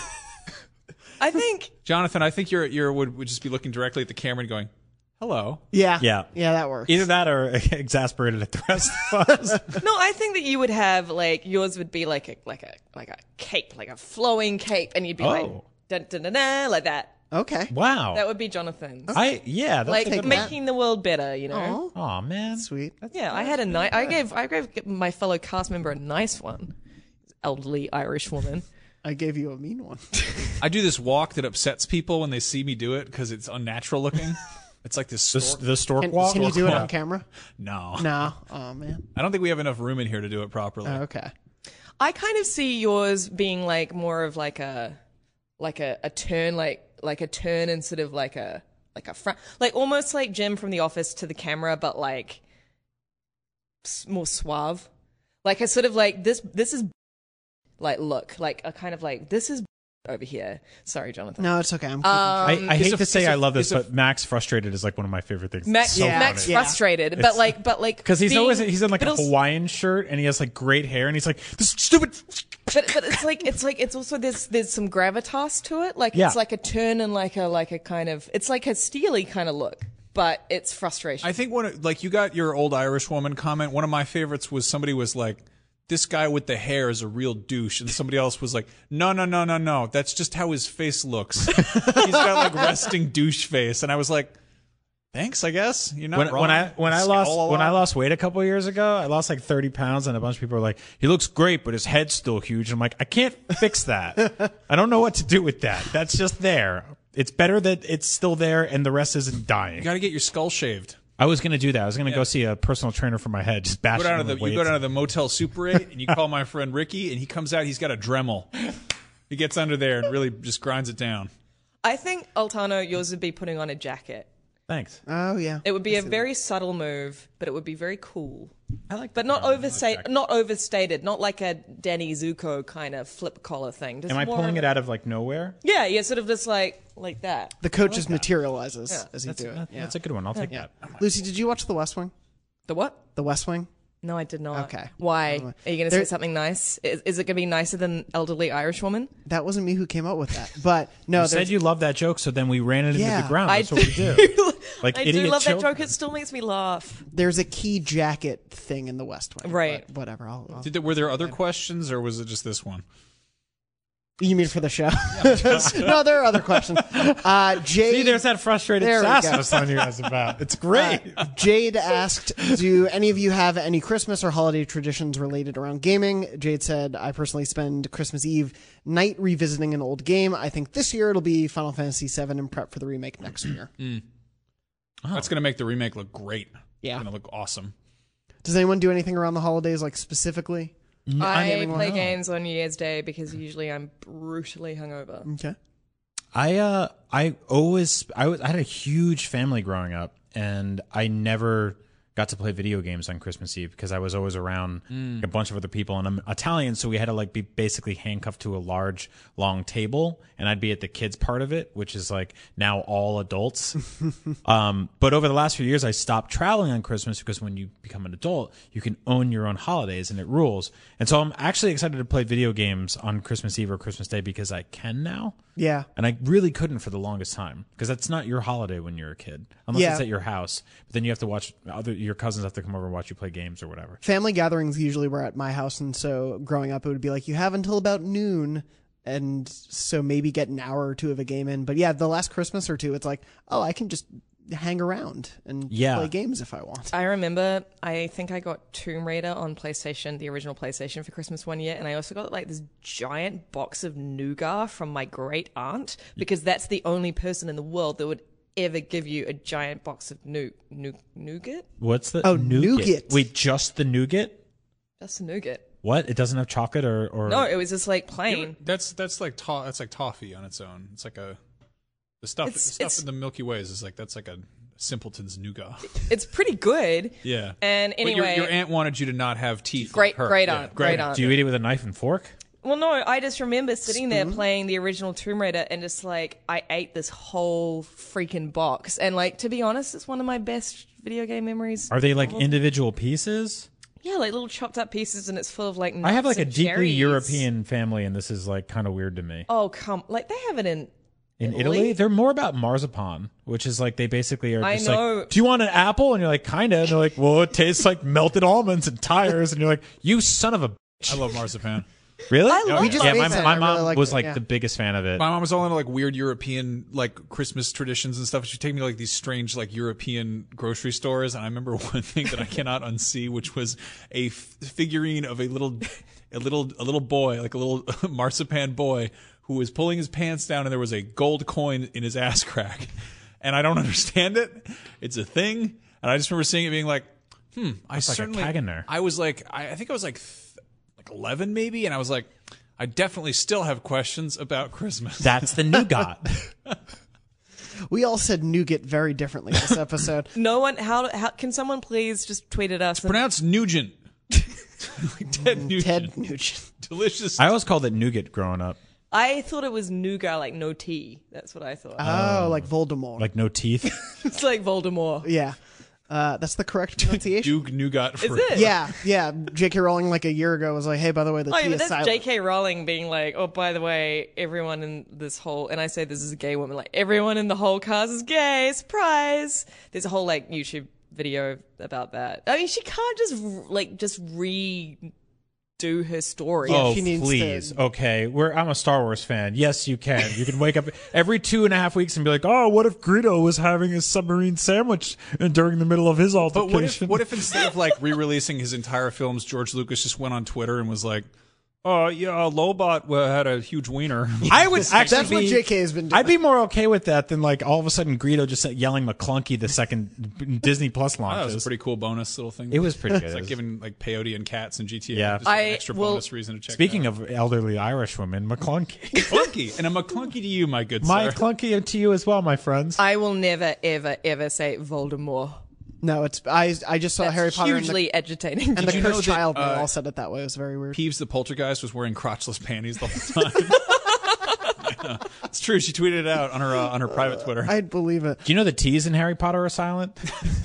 I think Jonathan, I think you're you're would, would just be looking directly at the camera and going, hello. Yeah. Yeah. Yeah, that works. Either that or exasperated at the rest of us. no. I think that you would have like yours would be like a like a like a cape, like a flowing cape, and you'd be like Oh. dun, dun, dun, dun, like that. Okay. Wow. That would be Jonathan's. I yeah. That's like a good making the world better, you know. Oh, Aw, man. sweet. Yeah, I had a nice. I gave I gave my fellow cast member a nice one, elderly Irish woman. I gave you a mean one. I do this walk that upsets people when they see me do it because it's unnatural looking. It's like this The, stork. the stork Can, walk. can you do it on camera? No. No. Oh man. I don't think we have enough room in here to do it properly. Oh, okay. I kind of see yours being like more of like a like a, a turn like like a turn instead of like a like a front like almost like Jim from The Office to the camera, but like s- more suave. Like a sort of like this this is like look like a kind of like this is over here. Sorry, Jonathan. No, it's okay. I'm keeping I, I It's hate a- to say it's a- I love this, it's a- but Max frustrated is like one of my favorite things. Max, So Yeah. Max funny. Yeah. frustrated, It's- but like, but like, Because he's being- always he's in like but a also- Hawaiian shirt and he has like great hair and he's like this stupid. But but it's like it's like it's also there's there's some gravitas to it. Like Yeah. it's like a turn and like a like a kind of it's like a steely kind of look, but it's frustration. I think one of- like you got your old Irish woman comment. One of my favorites was somebody was like, "This guy with the hair is a real douche," and somebody else was like, "No, no, no, no, no. That's just how his face looks. He's got like resting douche face." And I was like, "Thanks, I guess you're not When, wrong." when I when I Scowl lost a when I lot. lost weight a couple of years ago, I lost like thirty pounds, and a bunch of people were like, "He looks great, but his head's still huge." I'm like, I can't fix that. I don't know what to do with that. That's just there. It's better that it's still there and the rest isn't dying. you got to get your skull shaved. I was gonna do that. I was gonna go see a personal trainer for my head, just bash Go down to him the with you go weights. down to the Motel Super eight and you call my friend Ricky and he comes out. He's got a Dremel. He gets under there and really just grinds it down. I think Altano, yours would be putting on a jacket. Thanks. Oh yeah. It would be a very subtle move, but it would be very cool. I like, But not overstated, not overstated, not like a Danny Zuko kind of flip collar thing. Just Am I more pulling of it a- out of like nowhere? Yeah, yeah, sort of just like like that. The coat just materializes Yeah. as you That's, do it. that- Yeah. that's a good one. I'll take Yeah. that. Lucy, did you watch The West Wing? The what? The West Wing? No, I did not. Okay. Why? Uh, Are you going to there- say something nice? Is, is it going to be nicer than elderly Irish woman? That wasn't me who came up with that. But no, You said there's- you loved that joke, so then we ran it into Yeah. the ground. I That's what we do. Like I do idiot love that children. joke. It still makes me laugh. there's a key jacket thing in The West Wing. Right. But whatever. I'll, I'll, Did there, were there other questions or was it just this one? you mean for the show? No, there are other questions. Uh, Jade, See, there's that frustrated There we sass go. I was telling you guys about. It's great. Uh, Jade asked, do any of you have any Christmas or holiday traditions related around gaming? Jade said, I personally spend Christmas Eve night revisiting an old game. I think this year it'll be Final Fantasy seven and prep for the remake next year. That's going to make the remake look great. Yeah. It's going to look awesome. Does anyone do anything around the holidays, like specifically? I gaming play one? games on New Year's Day because usually I'm brutally hungover. Okay. I uh I always I was I had a huge family growing up, and I never got to play video games on Christmas Eve because I was always around a bunch of other people, and I'm Italian, so we had to like be basically handcuffed to a large long table, and I'd be at the kids part of it, which is like now all adults. um, but over the last few years, I stopped traveling on Christmas because when you become an adult, you can own your own holidays and it rules. And so I'm actually excited to play video games on Christmas Eve or Christmas Day because I can now. Yeah. And I really couldn't for the longest time because that's not your holiday when you're a kid, unless Yeah. it's at your house. But then you have to watch other your cousins have to come over and watch you play games or whatever. Family gatherings usually were at my house, and so growing up, it would be like, you have until about noon, and so maybe get an hour or two of a game in. But yeah, the last Christmas or two, it's like, oh, I can just hang around and Yeah. play games if I want. I remember, I think I got Tomb Raider on PlayStation, the original PlayStation, for Christmas one year, and I also got like this giant box of nougat from my great aunt because that's the only person in the world that would ever give you a giant box of nou nou nougat. What's the Oh, nougat. Wait, just the nougat? That's nougat. What? It doesn't have chocolate or, or No, it was just like plain. That's that's like to- that's like toffee on its own. It's like a the stuff It's- the stuff it's- in the Milky Ways is like that's like a simpleton's nougat. It's pretty good. Yeah. And But your, anyway, your aunt wanted you to not have teeth. great, like her. great Yeah, aunt, great aunt. Do you eat it with a knife and fork? Well, no, I just remember sitting there playing the original Tomb Raider and just like I ate this whole freaking box. And like to be honest, it's one of my best video game memories. Are they like individual pieces? Yeah, like little chopped up pieces, and it's full of like nuts I have like a and deeply cherries. European family, and this is like kind of weird to me. Oh come, like they have it in In Italy? Italy, they're more about marzipan, which is like they basically are I just know. like, do you want an apple? And you're like, kinda. And they're like, well, it tastes like melted almonds and tires. And you're like, you son of a bitch. I love marzipan. Really? I love We just yeah, made my, some. my I mom really liked was it, like yeah. the biggest fan of it. My mom was all into like weird European like Christmas traditions and stuff. She'd take me to like these strange like European grocery stores, and I remember one thing that I cannot unsee, which was a f- figurine of a little, a little, a little boy, like a little marzipan boy, who was pulling his pants down, and there was a gold coin in his ass crack, and I don't understand it. It's a thing, and I just remember seeing it, being like, hmm, I Looks like a certainly. tag in there. I was like, I, I think I was like, th- like eleven maybe, and I was like. I definitely still have questions about Christmas. That's the nougat. We all said nougat very differently this episode. No one. How, how can someone please just tweet at us? and- Pronounced Nugent. Like Ted Nugent. Ted Nugent. Delicious. I always called it nougat growing up. I thought it was nougat, like no tea. That's what I thought. Oh, like Voldemort. Like no teeth. It's like Voldemort. yeah. Uh, that's the correct pronunciation. Duke Nougat. Is it? Yeah, yeah. J K. Rowling like a year ago was like, "Hey, by the way, the Oh, T yeah, but is that's silent." J K. Rowling being like, oh, by the way, everyone in this whole, and I say this is a gay woman, like, everyone in the whole cast is gay, surprise. There's a whole, like, YouTube video about that. I mean, she can't just, like, just redo her story. Oh, she needs please. to- Okay. We're, I'm a Star Wars fan. Yes, you can. You can wake up every two and a half weeks and be like, oh, what if Greedo was having a submarine sandwich during the middle of his But altercation? what if, what if instead of like re-releasing his entire films, George Lucas just went on Twitter and was like, "Oh yeah, Lobot uh, had a huge wiener." I would actually That's what be- J K has been doing. I'd be more okay with that than like all of a sudden Greedo just yelling McClunky the second Disney Plus That was launches. a pretty cool bonus little thing. It was pretty good. It's like giving like peyote and cats and G T A. Yeah. just an I- extra well, bonus reason to check. Speaking it of elderly Irish women, McClunky. out. McClunky, and a McClunky to you, my good My sir. clunky to you as well, my friends. I will never, ever, ever say Voldemort. No, it's I. I just saw That's Harry Potter and hugely the, agitating. and the you know Cursed that, Child. They uh, all said it that way. It was very weird. Peeves the poltergeist was wearing crotchless panties the whole time. It's true. She tweeted it out on her uh, on her private Twitter. I'd believe it. Do you know the T's in Harry Potter are silent?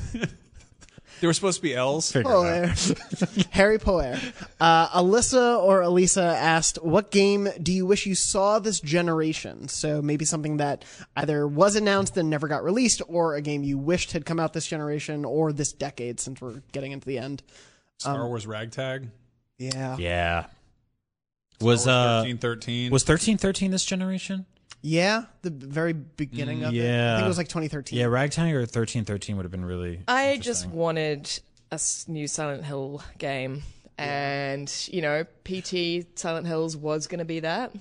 They were supposed to be L's. Figure it out. Poer. Harry Poer. Uh, Alyssa or Elisa asked, what game do you wish you saw this generation? So maybe something that either was announced and never got released, or a game you wished had come out this generation or this decade, since we're getting into the end. Star Wars Ragtag. Yeah. Yeah. Was uh thirteen thirteen. was thirteen thirteen this generation? Yeah, the very beginning of it. I yeah. think it was like twenty thirteen. Yeah, Ragtag or thirteen thirteen would have been really. I just interesting. wanted a s- new Silent Hill game. And, you know, P T Silent Hills was going to be that.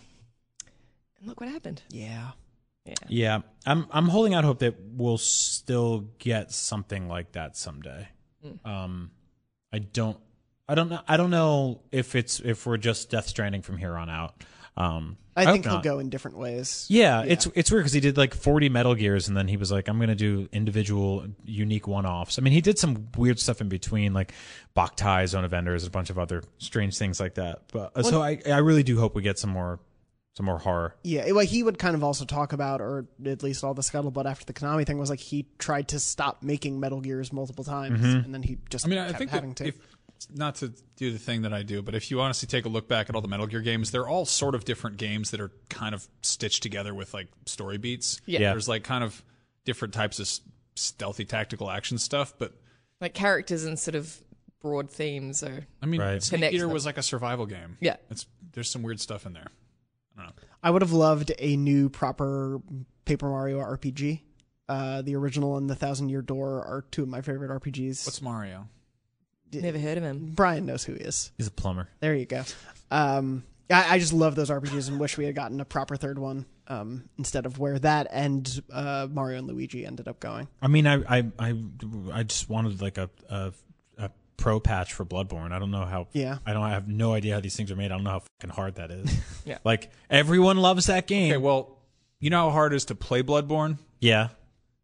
And look what happened. Yeah. Yeah, I'm I'm holding out hope that we'll still get something like that someday. Um, I don't I don't know I don't know if it's if we're just Death Stranding from here on out. Um, I, hope think he'll not. go in different ways. Yeah, it's it's weird because he did like forty Metal Gears and then he was like, I'm going to do individual, unique one-offs. I mean, he did some weird stuff in between, like Boktai, Zone of Enders, a bunch of other strange things like that. But uh, so I I really do hope we get some more some more horror. Yeah, well, he would kind of also talk about, or at least all the scuttlebutt after the Konami thing was like he tried to stop making Metal Gears multiple times, and then he just I mean, I kept think having that to. if not to do the thing that I do, but if you honestly take a look back at all the Metal Gear games, they're all sort of different games that are kind of stitched together with like story beats. Yeah. Yeah. There's like kind of different types of s- stealthy tactical action stuff, but Like characters and sort of broad themes. Or I mean, Right. Snake Connect Eater them. was like a survival game. Yeah. It's there's some weird stuff in there. I don't know. I would have loved a new proper Paper Mario R P G. Uh, the original and the Thousand Year Door are two of my favorite R P Gs. What's Mario? never heard of him. Brian knows who he is. He's a plumber. There you go. Um, I, I just love those R P Gs and wish we had gotten a proper third one um, instead of where that and uh, Mario and Luigi ended up going. I mean, I I I, I just wanted like a, a a pro patch for Bloodborne. I don't know how. Yeah. I don't. I have no idea how these things are made. I don't know how fucking hard that is. Yeah. Like everyone loves that game. Okay, well, you know how hard it is to play Bloodborne? Yeah.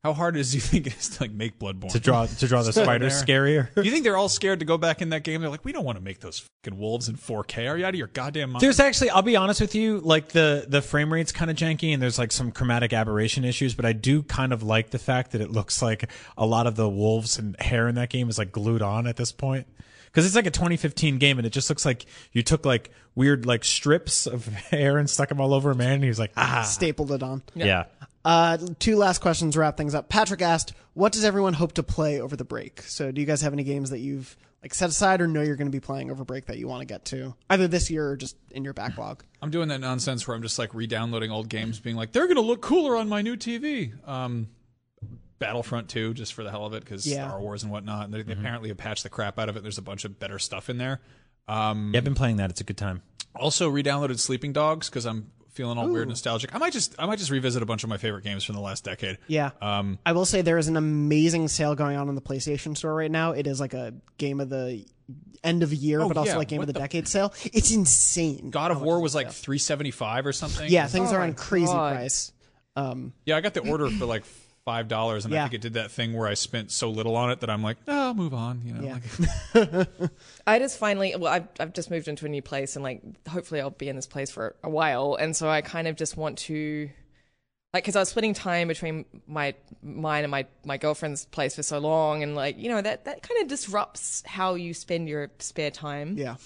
How hard is do you think it is to like make Bloodborne? To draw to draw the spiders scarier. Do you think they're all scared to go back in that game? They're like, we don't want to make those fucking wolves in four K. Are you out of your goddamn mind? There's actually, I'll be honest with you, like the the frame rate's kind of janky and there's like some chromatic aberration issues, but I do kind of like the fact that it looks like a lot of the wolves and hair in that game is like glued on at this point. Because it's like a twenty fifteen game and it just looks like you took like weird like strips of hair and stuck them all over a man and he was like, ah. Stapled it on. Yeah. Uh, two last questions to wrap things up. Patrick asked, what does everyone hope to play over the break? So do you guys have any games that you've like set aside or know you're going to be playing over break that you want to get to either this year or just in your backlog? I'm doing that nonsense where I'm just like re-downloading old games being like, they're going to look cooler on my new T V. Um, Battlefront two, just for the hell of it, because Yeah. Star Wars and whatnot. And they, they apparently have patched the crap out of it. There's a bunch of better stuff in there. Um, Yeah, I've been playing that. It's a good time. Also re-downloaded Sleeping Dogs because I'm feeling all weird nostalgic. I might just I might just revisit a bunch of my favorite games from the last decade. Yeah. Um, I will say there is an amazing sale going on in the PlayStation Store right now. It is like a game of the end of year, Oh, but also yeah. like game What of the, the- decade sale. It's insane. God of how War much was it's like sale. three seventy-five or something. Yeah, things Oh are my on crazy God. price. Um, Yeah, I got the order for like five dollars, and Yeah. I think it did that thing where I spent so little on it that I'm like, oh, I'll move on. You know, Yeah. like, I just finally, well, I've, I've just moved into a new place and like, hopefully I'll be in this place for a while. And so I kind of just want to, like, cause I was splitting time between my, mine and my, my girlfriend's place for so long. And like, you know, that, that kind of disrupts how you spend your spare time. yeah.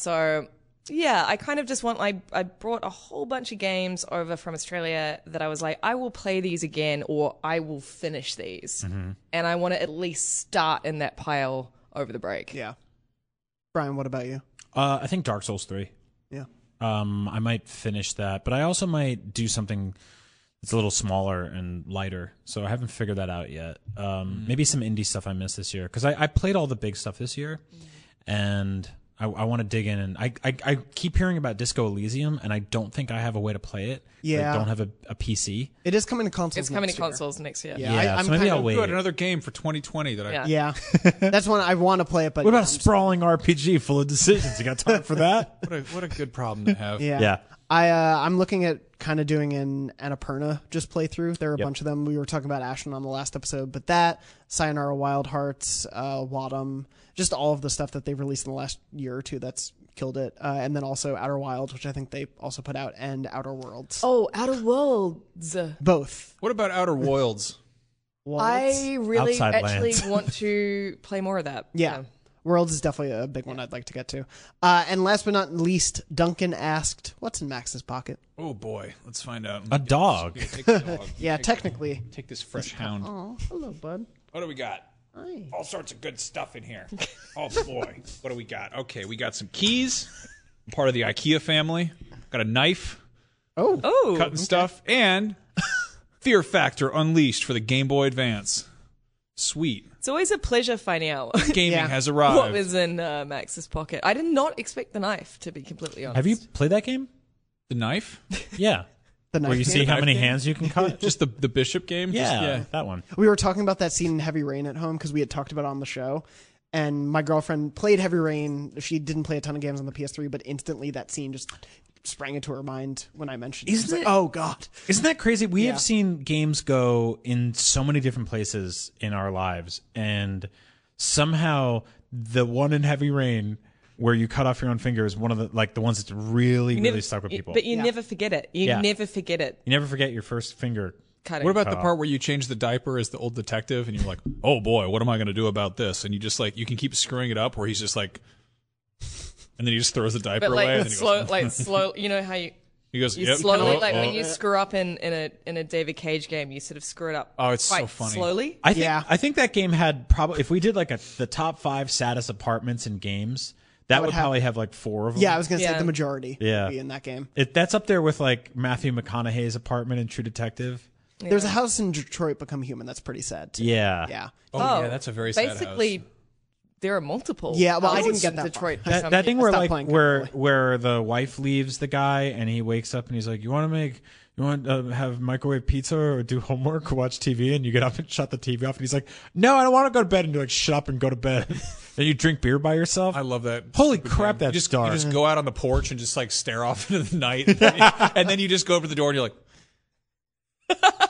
So yeah, I kind of just want, I, I brought a whole bunch of games over from Australia that I was like, I will play these again or I will finish these. And I want to at least start in that pile over the break. Yeah. Brian, what about you? Uh, I think Dark Souls three. Yeah. Um, I might finish that, but I also might do something that's a little smaller and lighter. So I haven't figured that out yet. Um, maybe some indie stuff I missed this year because I, I played all the big stuff this year, and I, I want to dig in. And I, I I keep hearing about Disco Elysium, and I don't think I have a way to play it. Yeah. I don't have a, a P C. It is coming to consoles. It's coming next to year. consoles next year. Yeah, Yeah, I, I'm so maybe kind I'll of, wait. good, another game for twenty twenty that I. Yeah. Yeah, that's one I want to play it. But What about I'm a just- sprawling R P G full of decisions? You got time for that? What a what a good problem to have. Yeah. Yeah. I uh, I'm looking at kind of doing an Annapurna just playthrough. There are a Yep. bunch of them. We were talking about Ashen on the last episode, but that Sayonara Wild Hearts, uh, Wadham, just all of the stuff that they've released in the last year or two that's killed it. Uh, and then also Outer Wilds, which I think they also put out, and Outer Worlds. Oh, Outer Worlds. Both. What about Outer Worlds? Worlds. I really Outside actually lands. want to play more of that. Yeah. Worlds is definitely a big one I'd like to get to. Uh, and last but not least, Duncan asked, what's in Max's pocket? Oh boy, let's find out. A dog. Yeah, take the dog. Yeah, Take- technically. Take this fresh hound. Oh, hello, bud. What do we got? Hi. All sorts of good stuff in here. Oh boy, what do we got? Okay, we got some keys. I'm part of the IKEA family. Got a knife, Oh. Oh, cutting stuff, and Fear Factor Unleashed for the Game Boy Advance. Sweet. it's always a pleasure finding out Gaming Yeah. has what arrived. was in uh, Max's pocket. I did not expect the knife, to be completely honest. Have you played that game? The knife? Yeah. The Where you knife see game. how knife many game? hands you can cut? Just the the bishop game? Just- yeah, that one. We were talking about that scene in Heavy Rain at home because we had talked about it on the show. And my girlfriend played Heavy Rain. She didn't play a ton of games on the P S three, but instantly that scene just sprang into her mind when I mentioned it. Isn't She's like, it- oh, God. Isn't that crazy? We Yeah. have seen games go in so many different places in our lives, and somehow the one in Heavy Rain where you cut off your own finger is one of the like the ones that's really, You really never- stuck with people. But you Yeah. never forget it. You Yeah. never forget it. you never forget your first finger. Cutting. What about Cut the off. part where you change the diaper as the old detective and you're like, oh boy, what am I going to do about this? And you just like, you can keep screwing it up where he's just like, and then he just throws the diaper But away. like And then slow, he goes, like slow. You know how you he goes you yep. slowly oh, like oh. when you screw up in, in a in a David Cage game, you sort of screw it up. Oh, it's so quite funny. Slowly. I think Yeah. I think that game had probably if we did like a the top five saddest apartments in games, that would would have- probably have like four of them. Yeah, I was going to say Yeah. the majority Yeah. would be in that game. It, that's up there with like Matthew McConaughey's apartment in True Detective. There's a house in Detroit, Become Human. That's pretty sad, too. Yeah. Yeah. Oh, yeah, that's a very sad basically. house. There are multiple. Yeah, well, I houses didn't get in that Detroit. far. for That, some that thing reason. where stopped like playing where Cowboy. where the wife leaves the guy and he wakes up and he's like, you want to make you want to have microwave pizza or do homework or watch T V, and you get up and shut the T V off and he's like, no, I don't want to go to bed, and you're like, shut up and go to bed. And you drink beer by yourself. I love that. Holy stupid crap, game. that's you just, dark. You just go out on the porch and just like stare off into the night, and then you, and then you just go over to the door and you're like,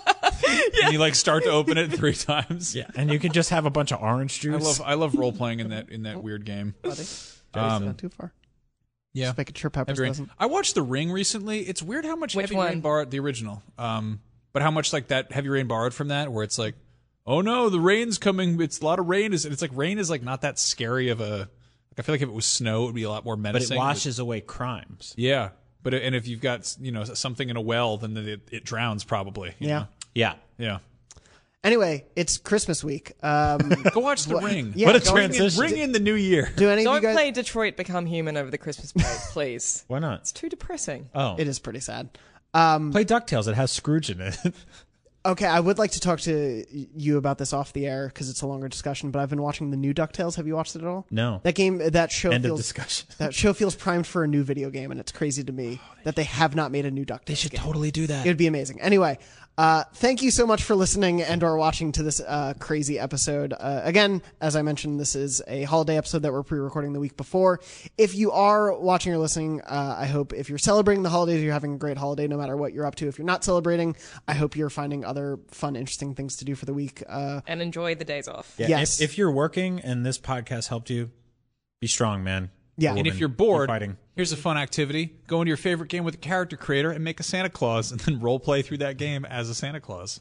and you like start to open it three times. Yeah, and you can just have a bunch of orange juice. I love I love role playing in that in that weird game. Buddy. Um, not too far. Yeah, Just making sure Peppers Heavy Rain. doesn't. I watched The Ring recently. It's weird how much Which Heavy one? Rain borrowed the original, um, but how much like that Heavy Rain borrowed from that, where it's like, oh no, the rain's coming. It's a lot of rain. Is it's like rain is like not that scary of a. Like, I feel like if it was snow, it would be a lot more but menacing. it washes away crimes. Yeah, but and if you've got you know something in a well, then it, it drowns probably. you Yeah. know? Yeah. yeah. Anyway, it's Christmas week. Um, Go watch The Ring. yeah, What a go- transition. Bring in the new year. Do any of you Don't guys? play Detroit Become Human over the Christmas break, please. Why not? It's too depressing. Oh, It is pretty sad. Um, play DuckTales. It has Scrooge in it. okay, I would like to talk to you about this off the air because it's a longer discussion. But I've been watching the new DuckTales. Have you watched it at all? No. That game, that show End of feels discussion. that show feels primed for a new video game, and it's crazy to me that they have not made a new DuckTales. They should game. totally do that. It would be amazing. Anyway, uh, thank you so much for listening and or watching to this uh, crazy episode. Uh, again, as I mentioned, this is a holiday episode that we're pre-recording the week before. If you are watching or listening, uh, I hope if you're celebrating the holidays, you're having a great holiday no matter what you're up to. If you're not celebrating, I hope you're finding other fun, interesting things to do for the week. Uh, And enjoy the days off. Yeah, Yes. If, if you're working and this podcast helped you, be strong, man. yeah. And Woman, if you're bored, you're fighting. here's a fun activity. Go into your favorite game with a character creator and make a Santa Claus and then role play through that game as a Santa Claus.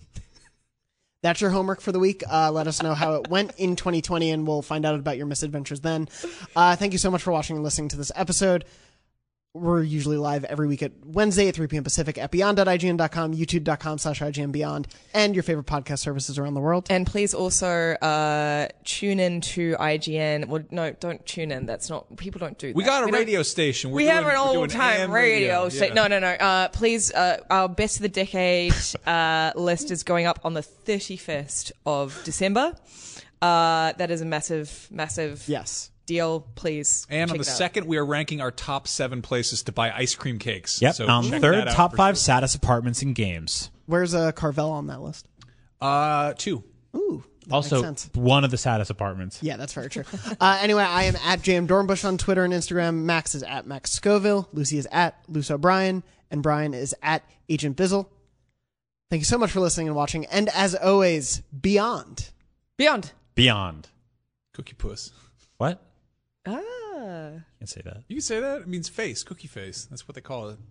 That's your homework for the week. Uh, let us know how it went in twenty twenty, and we'll find out about your misadventures then. Uh, thank you so much for watching and listening to this episode. We're usually live every week at Wednesday at three p.m. Pacific at beyond dot I G N dot com, youtube.com slash IGN Beyond, and your favorite podcast services around the world. And please also uh, tune in to I G N. Well, no, don't tune in. That's not. People don't do that. We got a don't- radio station. We're we doing, have an we're doing old time A M radio station. Yeah. No, no, no. Uh, please, uh, our best of the decade uh, list is going up on the thirty-first of December. Uh, that is a massive, massive Yes. deal. Please. And on check the it out. second, we are ranking our top seven places to buy ice cream cakes. Yep. So um, check third, that out top for five sure. saddest apartments in games. Where's uh, Carvel on that list? Uh, two. Ooh. that Also, makes sense. one of the saddest apartments. Yeah, that's very true. uh, anyway, I am at J M Dornbush on Twitter and Instagram. Max is at Max Scoville. Lucy is at Luce O'Brien. And Brian is at Agent Bizzle. Thank you so much for listening and watching. And as always, beyond. Beyond. Beyond. Cookie puss. What? Ah. Can't say that. You can say that. It means face. Cookie face. That's what they call it.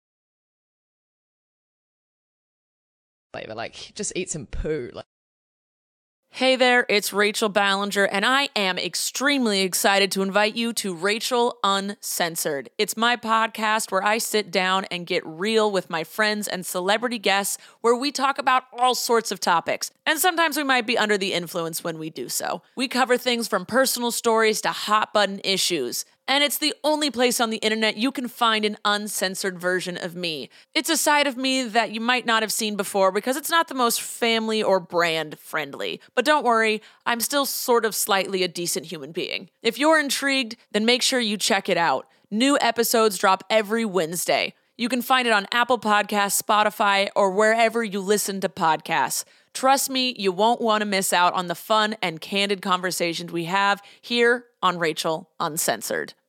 Flavor, like, just eat some poo. Like. Hey there, it's Rachel Ballinger, and I am extremely excited to invite you to Rachel Uncensored. It's my podcast where I sit down and get real with my friends and celebrity guests, where we talk about all sorts of topics. And sometimes we might be under the influence when we do so. We cover things from personal stories to hot button issues. And it's the only place on the internet you can find an uncensored version of me. It's a side of me that you might not have seen before because it's not the most family or brand friendly. But don't worry, I'm still sort of slightly a decent human being. If you're intrigued, then make sure you check it out. New episodes drop every Wednesday. You can find it on Apple Podcasts, Spotify, or wherever you listen to podcasts. Trust me, you won't want to miss out on the fun and candid conversations we have here on Rachel Uncensored.